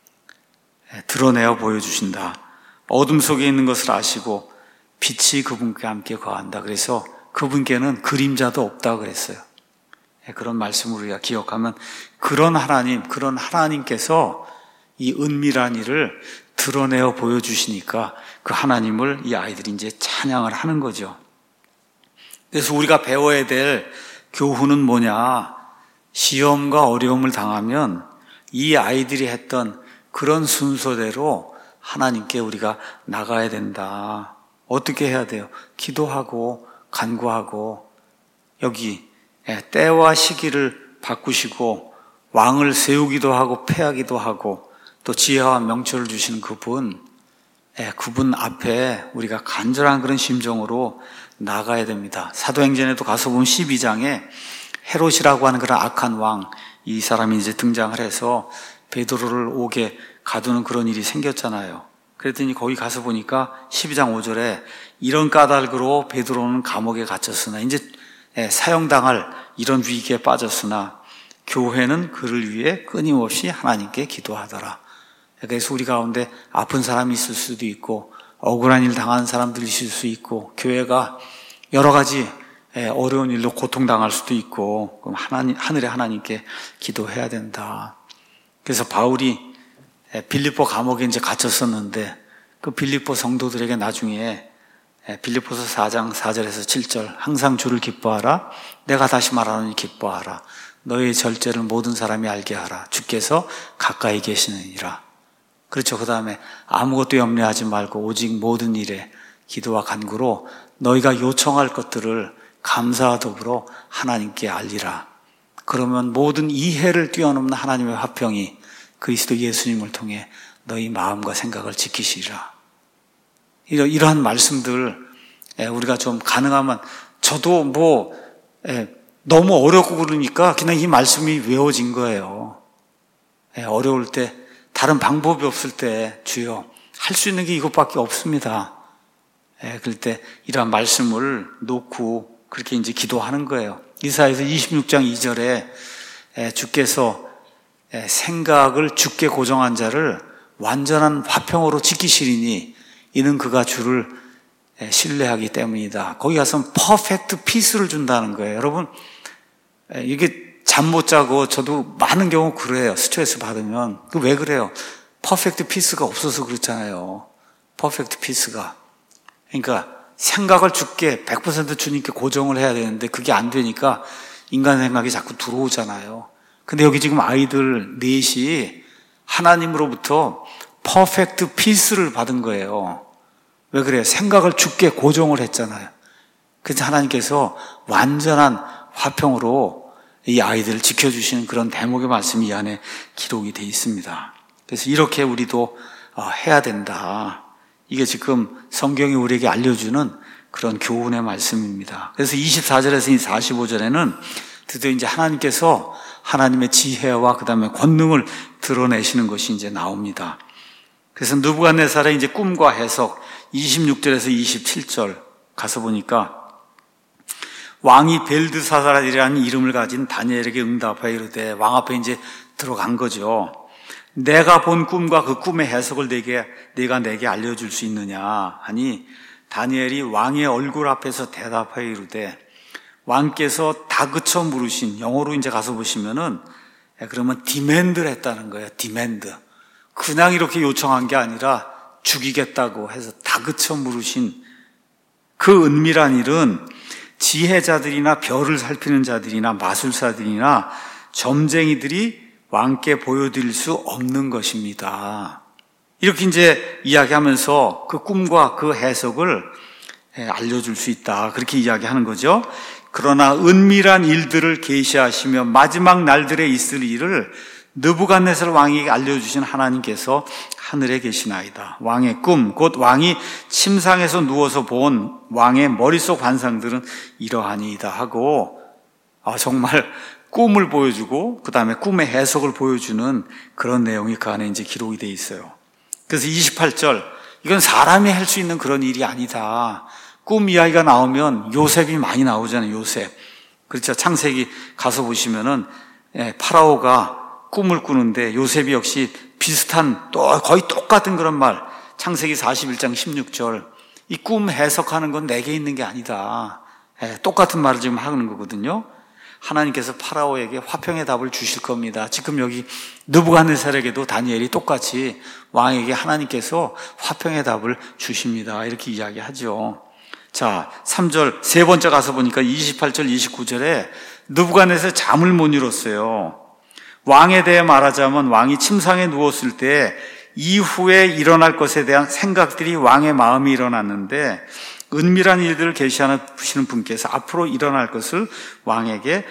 드러내어 보여주신다. 어둠 속에 있는 것을 아시고 빛이 그분께 함께 거한다. 그래서 그분께는 그림자도 없다 그랬어요. 그런 말씀을 우리가 기억하면 그런 하나님, 그런 하나님께서 이 은밀한 일을 드러내어 보여주시니까 그 하나님을 이 아이들이 이제 찬양을 하는 거죠. 그래서 우리가 배워야 될 교훈은 뭐냐? 시험과 어려움을 당하면 이 아이들이 했던 그런 순서대로 하나님께 우리가 나가야 된다. 어떻게 해야 돼요? 기도하고 간구하고 여기 때와 시기를 바꾸시고 왕을 세우기도 하고 패하기도 하고 또 지혜와 명철을 주시는 그분, 그분 앞에 우리가 간절한 그런 심정으로 나가야 됩니다. 사도행전에도 가서 보면 십이 장에 헤롯이라고 하는 그런 악한 왕, 이 사람이 이제 등장을 해서 베드로를 옥에 가두는 그런 일이 생겼잖아요. 그랬더니 거기 가서 보니까 십이 장 오 절에 이런 까닭으로 베드로는 감옥에 갇혔으나 이제 사형당할 이런 위기에 빠졌으나 교회는 그를 위해 끊임없이 하나님께 기도하더라. 그래서 우리 가운데 아픈 사람이 있을 수도 있고 억울한 일 당하는 사람들이 있을 수 있고 교회가 여러 가지 어려운 일로 고통당할 수도 있고 그럼 하나님, 하늘의 하나님께 기도해야 된다. 그래서 바울이 빌립보 감옥에 이제 갇혔었는데 그 빌립보 성도들에게 나중에 빌립보서 사 장 사 절에서 칠 절 항상 주를 기뻐하라. 내가 다시 말하노니 기뻐하라. 너의 절제를 모든 사람이 알게 하라. 주께서 가까이 계시느니라. 그렇죠. 그 다음에 아무것도 염려하지 말고 오직 모든 일에 기도와 간구로 너희가 요청할 것들을 감사와 더불어 하나님께 알리라. 그러면 모든 이해를 뛰어넘는 하나님의 화평이 그리스도 예수님을 통해 너희 마음과 생각을 지키시리라. 이러한 말씀들 우리가 좀 가능하면 저도 뭐 너무 어렵고 그러니까 그냥 이 말씀이 외워진 거예요. 어려울 때 다른 방법이 없을 때 주여 할 수 있는 게 이것밖에 없습니다. 그럴 때 이러한 말씀을 놓고 그렇게 이제 기도하는 거예요. 이사야서 이십육 장 이 절에 주께서 생각을 주께 고정한 자를 완전한 화평으로 지키시리니 이는 그가 주를 신뢰하기 때문이다. 거기 가서는 퍼펙트 피스를 준다는 거예요. 여러분 이게 잠 못 자고 저도 많은 경우 그래요. 스트레스 받으면. 그 왜 그래요? 퍼펙트 피스가 없어서 그렇잖아요. 퍼펙트 피스가. 그러니까 생각을 주께 백 퍼센트 주님께 고정을 해야 되는데 그게 안 되니까 인간 생각이 자꾸 들어오잖아요. 근데 여기 지금 아이들 넷이 하나님으로부터 퍼펙트 피스를 받은 거예요. 왜 그래요? 생각을 주께 고정을 했잖아요. 그래서 하나님께서 완전한 화평으로 이 아이들을 지켜주시는 그런 대목의 말씀이 이 안에 기록이 되어 있습니다. 그래서 이렇게 우리도 해야 된다. 이게 지금 성경이 우리에게 알려주는 그런 교훈의 말씀입니다. 그래서 이십사 절에서 사십오 절에는 드디어 이제 하나님께서 하나님의 지혜와 그 다음에 권능을 드러내시는 것이 이제 나옵니다. 그래서 느부갓네살의 이제 꿈과 해석 이십육 절에서 이십칠 절 가서 보니까 왕이 벨드사살이라는 이름을 가진 다니엘에게 응답하여 이르되 왕 앞에 이제 들어간 거죠. 내가 본 꿈과 그 꿈의 해석을 내게, 내가 내게 알려줄 수 있느냐 하니 다니엘이 왕의 얼굴 앞에서 대답하여 이르되 왕께서 다그쳐 물으신, 영어로 이제 가서 보시면은 그러면 디맨드를 했다는 거예요. 디맨드. 그냥 이렇게 요청한 게 아니라 죽이겠다고 해서 다그쳐 물으신 그 은밀한 일은 지혜자들이나 별을 살피는 자들이나 마술사들이나 점쟁이들이 왕께 보여드릴 수 없는 것입니다. 이렇게 이제 이야기하면서 그 꿈과 그 해석을 알려줄 수 있다. 그렇게 이야기하는 거죠. 그러나 은밀한 일들을 계시하시며 마지막 날들에 있을 일을 느부갓네살 왕에게 알려주신 하나님께서 하늘에 계시나이다. 왕의 꿈, 곧 왕이 침상에서 누워서 본 왕의 머릿속 환상들은 이러하니이다 하고 아, 정말 꿈을 보여주고 그 다음에 꿈의 해석을 보여주는 그런 내용이 그 안에 이제 기록이 되어 있어요. 그래서 이십팔 절 이건 사람이 할 수 있는 그런 일이 아니다. 꿈 이야기가 나오면 요셉이 많이 나오잖아요. 요셉. 그렇죠. 창세기 가서 보시면은 파라오가 꿈을 꾸는데 요셉이 역시 비슷한 또 거의 똑같은 그런 말. 창세기 사십일 장 십육 절. 이 꿈 해석하는 건 내게 있는 게 아니다. 똑같은 말을 지금 하는 거거든요. 하나님께서 파라오에게 화평의 답을 주실 겁니다. 지금 여기 느부갓네살에게도 다니엘이 똑같이 왕에게 하나님께서 화평의 답을 주십니다. 이렇게 이야기하죠. 자, 삼 절 세 번째 가서 보니까 이십팔 절 이십구 절에 느부갓네살 잠을 못 이뤘어요. 왕에 대해 말하자면 왕이 침상에 누웠을 때 이후에 일어날 것에 대한 생각들이 왕의 마음에 일어났는데 은밀한 일들을 계시하시는 분께서 앞으로 일어날 것을 왕에게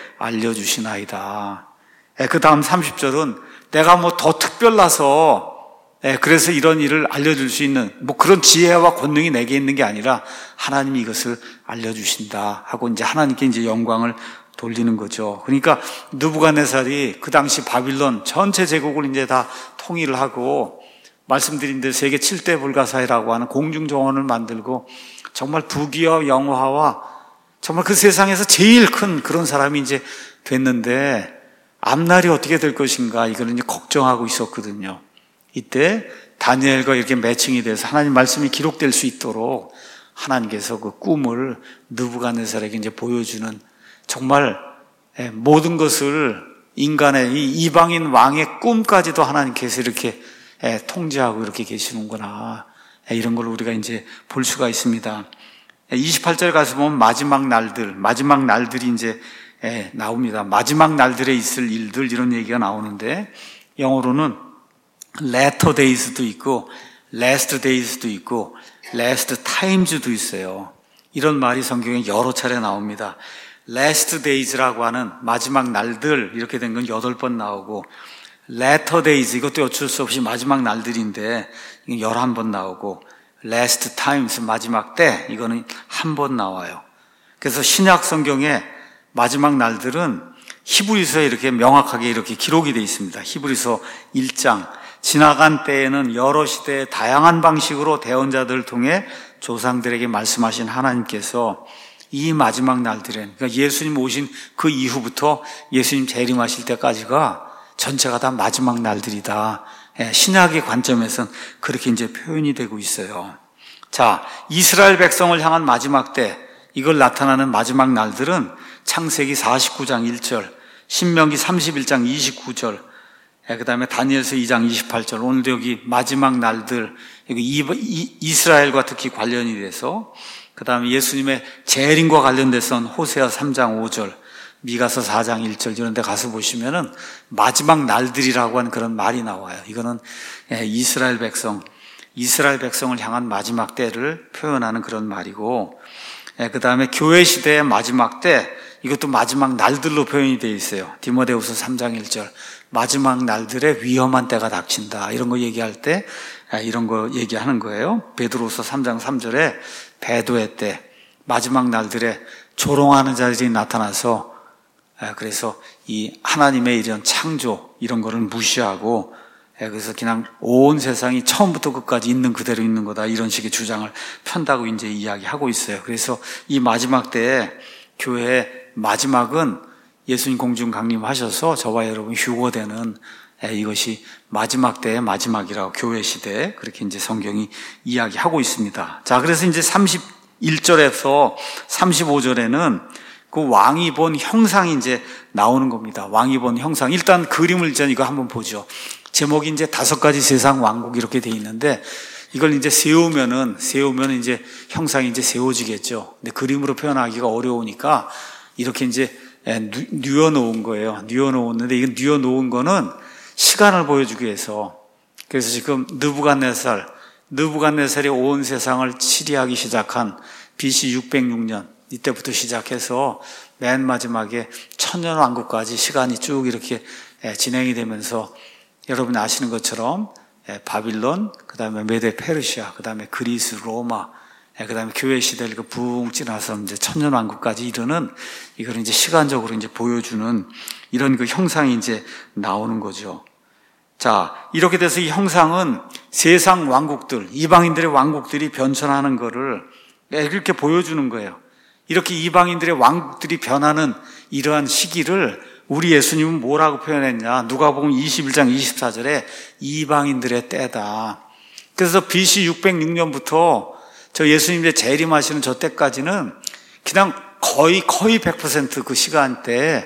알려주시나이다. 그 다음 삼십 절은 내가 뭐 더 특별나서 그래서 이런 일을 알려줄 수 있는 뭐 그런 지혜와 권능이 내게 있는 게 아니라 하나님이 이것을 알려주신다 하고 이제 하나님께 이제 영광을 돌리는 거죠. 그러니까 느부갓네살이 그 당시 바빌론 전체 제국을 이제 다 통일을 하고 말씀드린 대로 세계 칠 대 불가사의라고 하는 공중정원을 만들고 정말 부귀와 영화와 정말 그 세상에서 제일 큰 그런 사람이 이제 됐는데 앞날이 어떻게 될 것인가 이거는 이제 걱정하고 있었거든요. 이때 다니엘과 이렇게 매칭이 돼서 하나님 말씀이 기록될 수 있도록 하나님께서 그 꿈을 느부갓네살에게 이제 보여주는 정말 모든 것을 인간의 이 이방인 왕의 꿈까지도 하나님께서 이렇게 통제하고 이렇게 계시는구나. 이런 걸 우리가 이제 볼 수가 있습니다. 이십팔 절 가서 보면 마지막 날들, 마지막 날들이 이제 나옵니다. 마지막 날들에 있을 일들 이런 얘기가 나오는데 영어로는 latter days도 있고 last days도 있고 last times도 있어요. 이런 말이 성경에 여러 차례 나옵니다. last days라고 하는 마지막 날들 이렇게 된 건 여덟 번 나오고 latter days 이것도 어쩔 수 없이 마지막 날들인데 열한 번 나오고 last times 마지막 때 이거는 한 번 나와요. 그래서 신약 성경에 마지막 날들은 히브리서에 이렇게 명확하게 이렇게 기록이 되어 있습니다. 히브리서 일 장 지나간 때에는 여러 시대의 다양한 방식으로 대언자들을 통해 조상들에게 말씀하신 하나님께서 이 마지막 날들엔 그러니까 예수님 오신 그 이후부터 예수님 재림하실 때까지가 전체가 다 마지막 날들이다. 신약의 관점에서는 그렇게 이제 표현이 되고 있어요. 자, 이스라엘 백성을 향한 마지막 때 이걸 나타나는 마지막 날들은 창세기 사십구 장 일 절, 신명기 삼십일 장 이십구 절, 그 다음에 다니엘서 이 장 이십팔 절, 오늘도 여기 마지막 날들, 여기 이스라엘과 특히 관련이 돼서, 그 다음에 예수님의 재림과 관련돼서는 호세아 삼 장 오 절, 미가서 사 장 일 절 이런 데 가서 보시면은 마지막 날들이라고 하는 그런 말이 나와요. 이거는 이스라엘 백성, 이스라엘 백성을 향한 마지막 때를 표현하는 그런 말이고, 그 다음에 교회 시대의 마지막 때, 이것도 마지막 날들로 표현이 되어 있어요. 디모데후서 삼 장 일 절, 마지막 날들의 위험한 때가 닥친다. 이런 거 얘기할 때 이런 거 얘기하는 거예요. 베드로후서 삼 장 삼 절에 배도의 때, 마지막 날들에 조롱하는 자들이 나타나서 그래서 이 하나님의 이런 창조 이런 거를 무시하고 그래서 그냥 온 세상이 처음부터 끝까지 있는 그대로 있는 거다 이런 식의 주장을 편다고 이제 이야기하고 있어요. 그래서 이 마지막 때에 교회의 마지막은 예수님 공중 강림하셔서 저와 여러분 휴거되는 이것이 마지막 때의 마지막이라고 교회 시대에 그렇게 이제 성경이 이야기하고 있습니다. 자, 그래서 이제 삼십일 절에서 삼십오 절에는 그 왕이 본 형상이 이제 나오는 겁니다. 왕이 본 형상. 일단 그림을 일단 이거 한번 보죠. 제목이 이제 다섯 가지 세상 왕국 이렇게 돼 있는데 이걸 이제 세우면은, 세우면 이제 형상이 이제 세워지겠죠. 근데 그림으로 표현하기가 어려우니까 이렇게 이제 뉘어 놓은 거예요. 뉘어 놓았는데 이건 뉘어 놓은 거는 시간을 보여주기 위해서. 그래서 지금 느부갓네살, 느부갓네살이 온 세상을 치리하기 시작한 비씨 육백육 년 이때부터 시작해서 맨 마지막에 천년 왕국까지 시간이 쭉 이렇게 진행이 되면서 여러분이 아시는 것처럼 바빌론, 그 다음에 메데 페르시아, 그 다음에 그리스, 로마, 그 다음에 교회 시대를 붕 지나서 이제 천년 왕국까지 이르는 이걸 이제 시간적으로 이제 보여주는 이런 그 형상이 이제 나오는 거죠. 자, 이렇게 돼서 이 형상은 세상 왕국들, 이방인들의 왕국들이 변천하는 거를 이렇게 보여주는 거예요. 이렇게 이방인들의 왕들이 변하는 이러한 시기를 우리 예수님은 뭐라고 표현했냐? 누가복음 이십일 장 이십사 절에 이방인들의 때다. 그래서 비씨 육백육 년부터 저 예수님의 재림하시는 저 때까지는 그냥 거의 거의 백 퍼센트 그 시간대에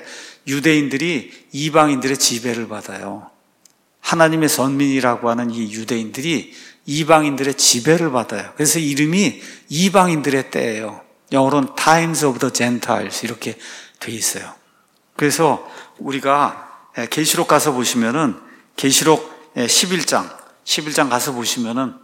유대인들이 이방인들의 지배를 받아요. 하나님의 선민이라고 하는 이 유대인들이 이방인들의 지배를 받아요. 그래서 이름이 이방인들의 때예요. 영어로는 Times of the Gentiles 이렇게 돼 있어요. 그래서 우리가 계시록 가서 보시면은 계시록 십일 장 십일 장 가서 보시면은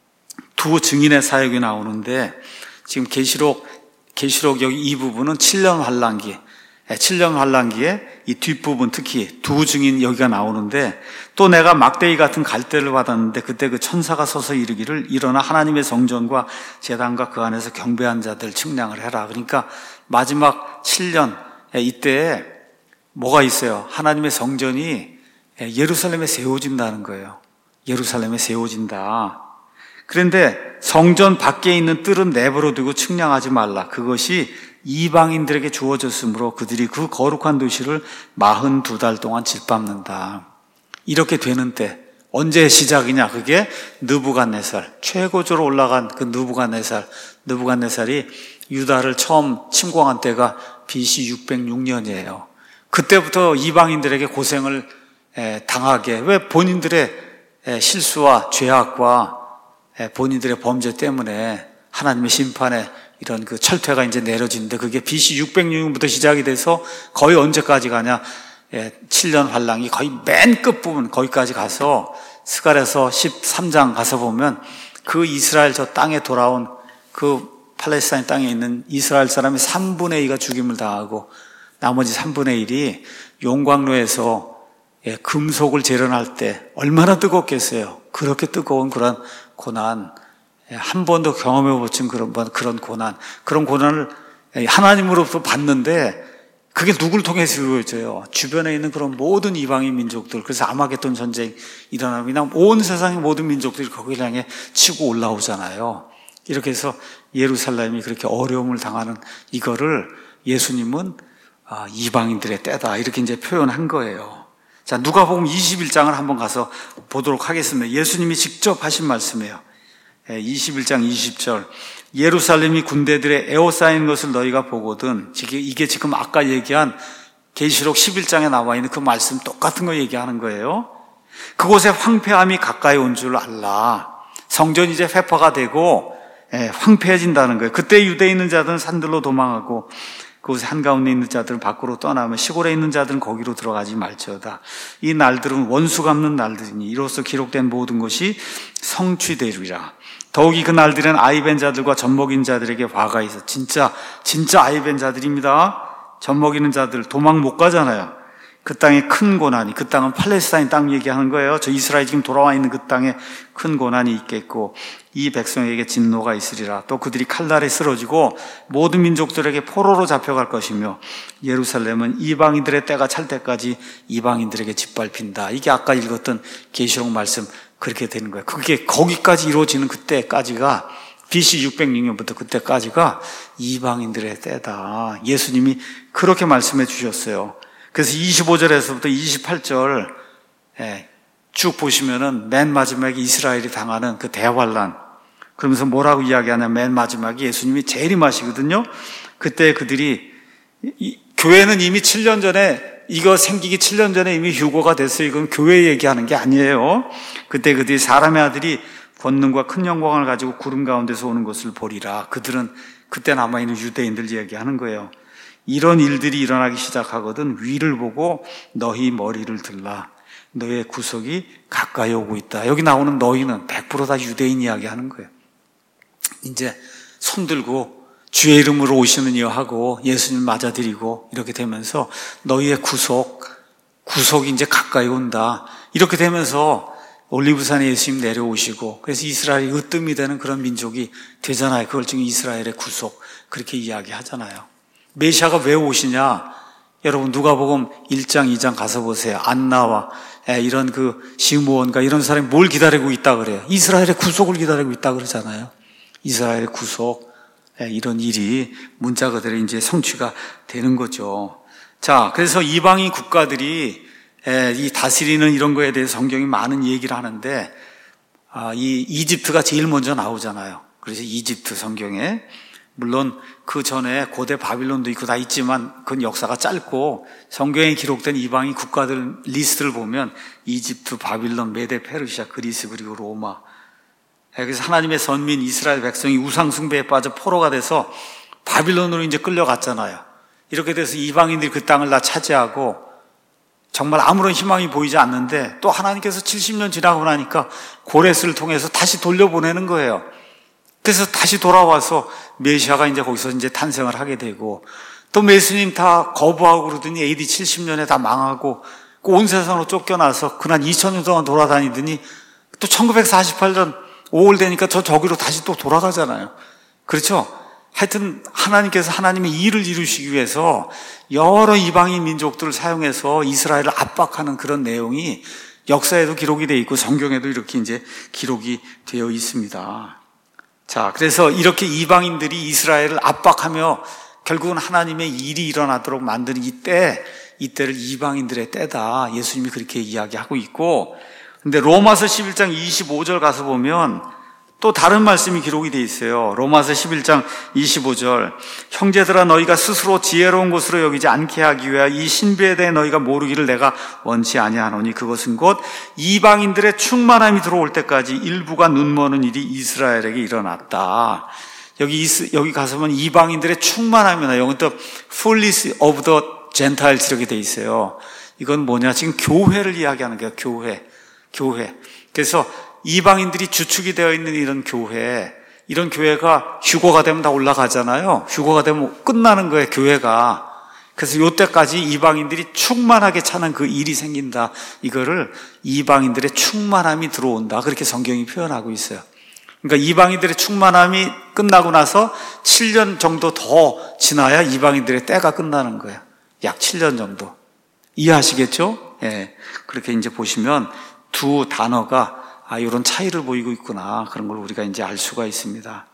두 증인의 사역이 나오는데 지금 계시록 계시록 여기 이 부분은 칠 년 환란기 칠 년 환란기에 이 뒷부분 특히 두 증인 여기가 나오는데 또 내가 막대기 같은 갈대를 받았는데 그때 그 천사가 서서 이르기를 일어나 하나님의 성전과 제단과 그 안에서 경배한 자들 측량을 해라. 그러니까 마지막 칠 년 이때에 뭐가 있어요? 하나님의 성전이 예루살렘에 세워진다는 거예요. 예루살렘에 세워진다. 그런데 성전 밖에 있는 뜰은 내버려 두고 측량하지 말라. 그것이 이방인들에게 주어졌으므로 그들이 그 거룩한 도시를 마흔두 달 동안 짓밟는다. 이렇게 되는 때 언제 시작이냐? 그게 느부갓네살, 최고조로 올라간 그 느부갓네살, 느부갓네살이 유다를 처음 침공한 때가 비씨 육백육 년이에요. 그때부터 이방인들에게 고생을 당하게, 왜 본인들의 실수와 죄악과 본인들의 범죄 때문에 하나님의 심판에 이런 그 철퇴가 이제 내려지는데 그게 비씨 육백육 년부터 시작이 돼서 거의 언제까지 가냐? 칠 년 환란이 거의 맨 끝부분 거기까지 가서 스갈에서 십삼 장 가서 보면 그 이스라엘 저 땅에 돌아온 그 팔레스타인 땅에 있는 이스라엘 사람이 삼분의 이가 죽임을 당하고 나머지 삼분의 일이 용광로에서 금속을 재련할 때 얼마나 뜨겁겠어요. 그렇게 뜨거운 그런 고난, 한 번도 경험해보진 그런, 그런 고난, 그런 고난을 하나님으로부터 받는데 그게 누굴 통해서 이루어져요? 주변에 있는 그런 모든 이방인 민족들. 그래서 아마겟돈 전쟁 일어나면 그냥 온 세상의 모든 민족들이 거기를 향해 치고 올라오잖아요. 이렇게 해서 예루살렘이 그렇게 어려움을 당하는 이거를 예수님은 이방인들의 때다. 이렇게 이제 표현한 거예요. 자, 누가복음 이십일 장을 한번 가서 보도록 하겠습니다. 예수님이 직접 하신 말씀이에요. 이십일 장 이십 절. 예루살렘이 군대들의 에워싸이는 것을 너희가 보거든. 이게 지금 아까 얘기한 계시록 십일 장에 나와 있는 그 말씀 똑같은 거 얘기하는 거예요. 그곳에 황폐함이 가까이 온 줄 알라. 성전이 이제 회파가 되고 황폐해진다는 거예요. 그때 유대에 있는 자들은 산들로 도망하고 그곳에 한가운데 있는 자들은 밖으로 떠나면 시골에 있는 자들은 거기로 들어가지 말지어다. 이 날들은 원수 갚는 날들이니 이로써 기록된 모든 것이 성취되리라. 더욱이 그 날들은 아이벤 자들과 젖먹인 자들에게 화가 있어. 진짜 진짜 아이벤 자들입니다. 젖먹이는 자들 도망 못 가잖아요. 그 땅에 큰 고난이, 그 땅은 팔레스타인 땅 얘기하는 거예요. 저 이스라엘 지금 돌아와 있는 그 땅에 큰 고난이 있겠고 이 백성에게 진노가 있으리라. 또 그들이 칼날에 쓰러지고 모든 민족들에게 포로로 잡혀갈 것이며 예루살렘은 이방인들의 때가 찰 때까지 이방인들에게 짓밟힌다. 이게 아까 읽었던 계시록 말씀 그렇게 되는 거예요. 그게 거기까지 이루어지는 그때까지가 비씨 육백육 년부터 그때까지가 이방인들의 때다. 예수님이 그렇게 말씀해 주셨어요. 그래서 이십오 절에서부터 이십팔 절 쭉 보시면은 맨 마지막에 이스라엘이 당하는 그 대환란. 그러면서 뭐라고 이야기하냐면 맨 마지막에 예수님이 재림하시거든요. 그때 그들이 이, 교회는 이미 칠 년 전에 이거 생기기 칠 년 전에 이미 휴거가 됐어요. 이건 교회 얘기하는 게 아니에요. 그때 그들이 사람의 아들이 권능과 큰 영광을 가지고 구름 가운데서 오는 것을 보리라. 그들은 그때 남아있는 유대인들 얘기하는 거예요. 이런 일들이 일어나기 시작하거든 위를 보고 너희 머리를 들라. 너의 구속이 가까이 오고 있다. 여기 나오는 너희는 백 퍼센트 다 유대인 이야기하는 거예요. 이제 손 들고 주의 이름으로 오시는 이여 하고 예수님 맞아드리고 이렇게 되면서 너희의 구속, 구속이 이제 가까이 온다. 이렇게 되면서 올리브산에 예수님 내려오시고 그래서 이스라엘이 으뜸이 되는 그런 민족이 되잖아요. 그걸 지금 이스라엘의 구속 그렇게 이야기하잖아요. 메시아가 왜 오시냐? 여러분 누가복음 일 장, 이 장 가서 보세요. 안나와 이런 그 시므온과 이런 사람이 뭘 기다리고 있다 그래요? 이스라엘의 구속을 기다리고 있다 그러잖아요. 이스라엘의 구속. 이런 일이 문자 그대로 이제 성취가 되는 거죠. 자, 그래서 이방인 국가들이 이 다스리는 이런 거에 대해서 성경이 많은 얘기를 하는데, 이 이집트가 제일 먼저 나오잖아요. 그래서 이집트 성경에, 물론 그 전에 고대 바빌론도 있고 다 있지만 그건 역사가 짧고, 성경에 기록된 이방인 국가들 리스트를 보면 이집트, 바빌론, 메데, 페르시아, 그리스, 그리고 로마. 그래서 하나님의 선민 이스라엘 백성이 우상 숭배에 빠져 포로가 돼서 바빌론으로 이제 끌려갔잖아요. 이렇게 돼서 이방인들이 그 땅을 다 차지하고 정말 아무런 희망이 보이지 않는데, 또 하나님께서 칠십 년 지나고 나니까 고레스를 통해서 다시 돌려보내는 거예요. 그래서 다시 돌아와서 메시아가 이제 거기서 이제 탄생을 하게 되고, 또 예수님 다 거부하고 그러더니 에이디 칠십 년에 다 망하고 온 세상으로 쫓겨나서 그날 이천 년 동안 돌아다니더니 또 천구백사십팔 년 오월 되니까 저 저기로 다시 또 돌아가잖아요. 그렇죠? 하여튼 하나님께서 하나님의 일을 이루시기 위해서 여러 이방인 민족들을 사용해서 이스라엘을 압박하는 그런 내용이 역사에도 기록이 되어 있고 성경에도 이렇게 이제 기록이 되어 있습니다. 자, 그래서 이렇게 이방인들이 이스라엘을 압박하며 결국은 하나님의 일이 일어나도록 만드는 이때, 이때를 이방인들의 때다. 예수님이 그렇게 이야기하고 있고, 근데 로마서 십일 장 이십오 절 가서 보면 또 다른 말씀이 기록이 되어 있어요. 로마서 십일 장 이십오 절. 형제들아, 너희가 스스로 지혜로운 것으로 여기지 않게 하기 위하여 이 신비에 대해 너희가 모르기를 내가 원치 아니하노니 그것은 곧 이방인들의 충만함이 들어올 때까지 일부가 눈머는 일이 이스라엘에게 일어났다. 여기 여기 가서 보면 이방인들의 충만함이나 영은 또 fullness of the Gentiles 이렇게 되어 있어요. 이건 뭐냐? 지금 교회를 이야기하는 거예요. 교회. 교회. 그래서 이방인들이 주축이 되어 있는 이런 교회, 이런 교회가 휴거가 되면 다 올라가잖아요. 휴거가 되면 끝나는 거예요, 교회가. 그래서 이때까지 이방인들이 충만하게 차는 그 일이 생긴다. 이거를 이방인들의 충만함이 들어온다. 그렇게 성경이 표현하고 있어요. 그러니까 이방인들의 충만함이 끝나고 나서 칠 년 정도 더 지나야 이방인들의 때가 끝나는 거예요. 약 칠 년 정도. 이해하시겠죠? 예. 그렇게 이제 보시면 두 단어가 아, 이런 차이를 보이고 있구나. 그런 걸 우리가 이제 알 수가 있습니다.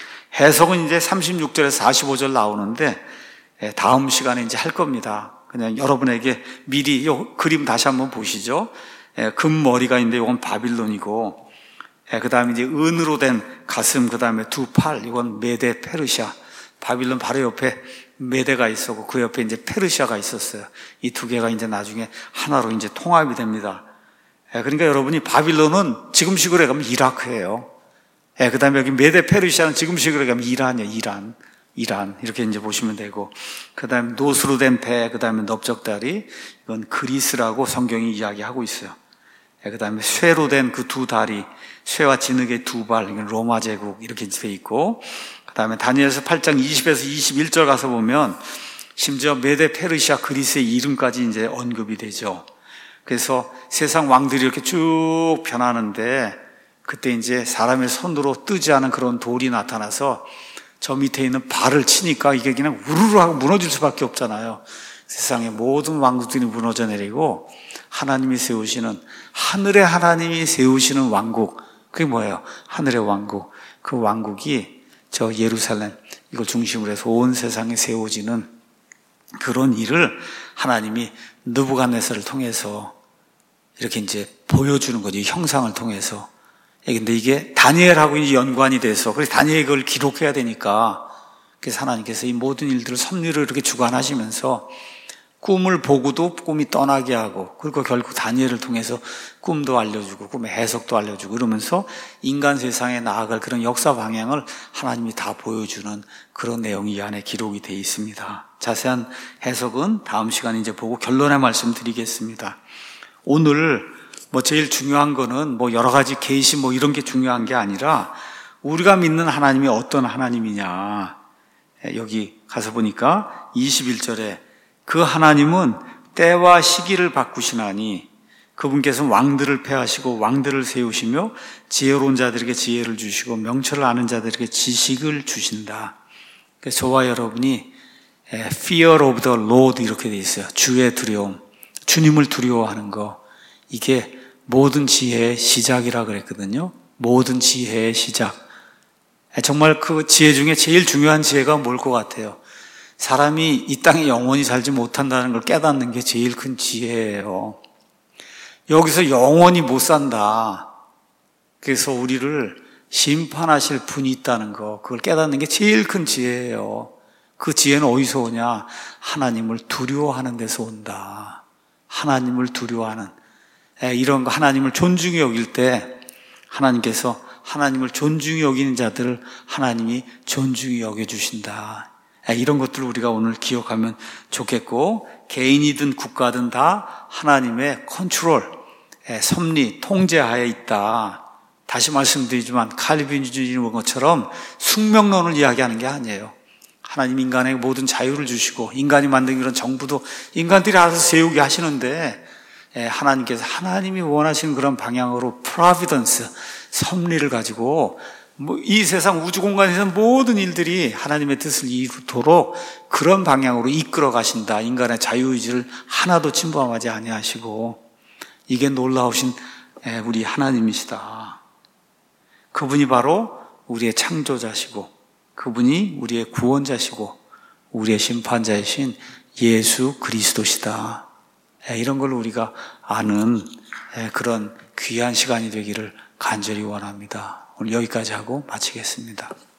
해석은 이제 삼십육 절에서 사십오 절 나오는데, 다음 시간에 이제 할 겁니다. 그냥 여러분에게 미리 이 그림 다시 한번 보시죠. 금머리가 있는데 이건 바빌론이고, 그 다음에 이제 은으로 된 가슴, 그 다음에 두 팔, 이건 메데, 페르시아. 바빌론 바로 옆에 메데가 있었고, 그 옆에 이제 페르시아가 있었어요. 이 두 개가 이제 나중에 하나로 이제 통합이 됩니다. 그러니까 여러분이 바빌론은 지금식으로 해가면 이라크예요. 그 다음에 여기 메데 페르시아는 지금식으로 해가면 이란이에요. 이란. 이란. 이렇게 이제 보시면 되고. 그 다음에 노스로 된 배, 그 다음에 넓적다리. 이건 그리스라고 성경이 이야기하고 있어요. 그 다음에 쇠로 된 그 두 다리. 쇠와 진흙의 두 발. 이건 로마 제국. 이렇게 돼 있고. 그 다음에 다니엘서 팔 장 이십에서 이십일 절 가서 보면 심지어 메데 페르시아 그리스의 이름까지 이제 언급이 되죠. 그래서 세상 왕들이 이렇게 쭉 변하는데 그때 이제 사람의 손으로 뜨지 않은 그런 돌이 나타나서 저 밑에 있는 발을 치니까 이게 그냥 우르르 하고 무너질 수밖에 없잖아요. 세상의 모든 왕국들이 무너져 내리고 하나님이 세우시는, 하늘의 하나님이 세우시는 왕국, 그게 뭐예요? 하늘의 왕국. 그 왕국이 저 예루살렘, 이걸 중심으로 해서 온 세상에 세워지는 그런 일을 하나님이 느부갓네살을 통해서 이렇게 이제 보여주는 거죠. 형상을 통해서. 근데 이게 다니엘하고 이제 연관이 돼서, 그래서 다니엘이 그걸 기록해야 되니까, 그래서 하나님께서 이 모든 일들을 섭리를 이렇게 주관하시면서 꿈을 보고도 꿈이 떠나게 하고, 그리고 결국 다니엘을 통해서 꿈도 알려주고, 꿈의 해석도 알려주고, 이러면서 인간 세상에 나아갈 그런 역사 방향을 하나님이 다 보여주는 그런 내용이 이 안에 기록이 되어 있습니다. 자세한 해석은 다음 시간에 이제 보고 결론의 말씀 드리겠습니다. 오늘 뭐 제일 중요한 거는 뭐 여러 가지 계시 뭐 이런 게 중요한 게 아니라 우리가 믿는 하나님이 어떤 하나님이냐. 여기 가서 보니까 이십일 절에 그 하나님은 때와 시기를 바꾸시나니 그분께서는 왕들을 패하시고 왕들을 세우시며 지혜로운 자들에게 지혜를 주시고 명철을 아는 자들에게 지식을 주신다. 그래서 저와 여러분이 fear of the Lord 이렇게 돼 있어요. 주의 두려움. 주님을 두려워하는 거, 이게 모든 지혜의 시작이라 그랬거든요. 모든 지혜의 시작. 정말 그 지혜 중에 제일 중요한 지혜가 뭘 것 같아요? 사람이 이 땅에 영원히 살지 못한다는 걸 깨닫는 게 제일 큰 지혜예요. 여기서 영원히 못 산다. 그래서 우리를 심판하실 분이 있다는 거, 그걸 깨닫는 게 제일 큰 지혜예요. 그 지혜는 어디서 오냐? 하나님을 두려워하는 데서 온다. 하나님을 두려워하는, 이런 거, 하나님을 존중히 여길 때 하나님께서 하나님을 존중히 여기는 자들을 하나님이 존중히 여겨주신다. 이런 것들을 우리가 오늘 기억하면 좋겠고, 개인이든 국가든 다 하나님의 컨트롤, 섭리, 통제하에 있다. 다시 말씀드리지만 칼빈주의 것처럼 숙명론을 이야기하는 게 아니에요. 하나님 인간에게 모든 자유를 주시고 인간이 만든 이런 정부도 인간들이 알아서 세우게 하시는데, 하나님께서 하나님이 원하시는 그런 방향으로 프로비던스, 섭리를 가지고 뭐 이 세상 우주 공간에서 모든 일들이 하나님의 뜻을 이루도록 그런 방향으로 이끌어 가신다. 인간의 자유의지를 하나도 침범하지 아니하시고, 이게 놀라우신 우리 하나님이시다. 그분이 바로 우리의 창조자시고, 그분이 우리의 구원자시고, 우리의 심판자이신 예수 그리스도시다. 이런 걸 우리가 아는 그런 귀한 시간이 되기를 간절히 원합니다. 오늘 여기까지 하고 마치겠습니다.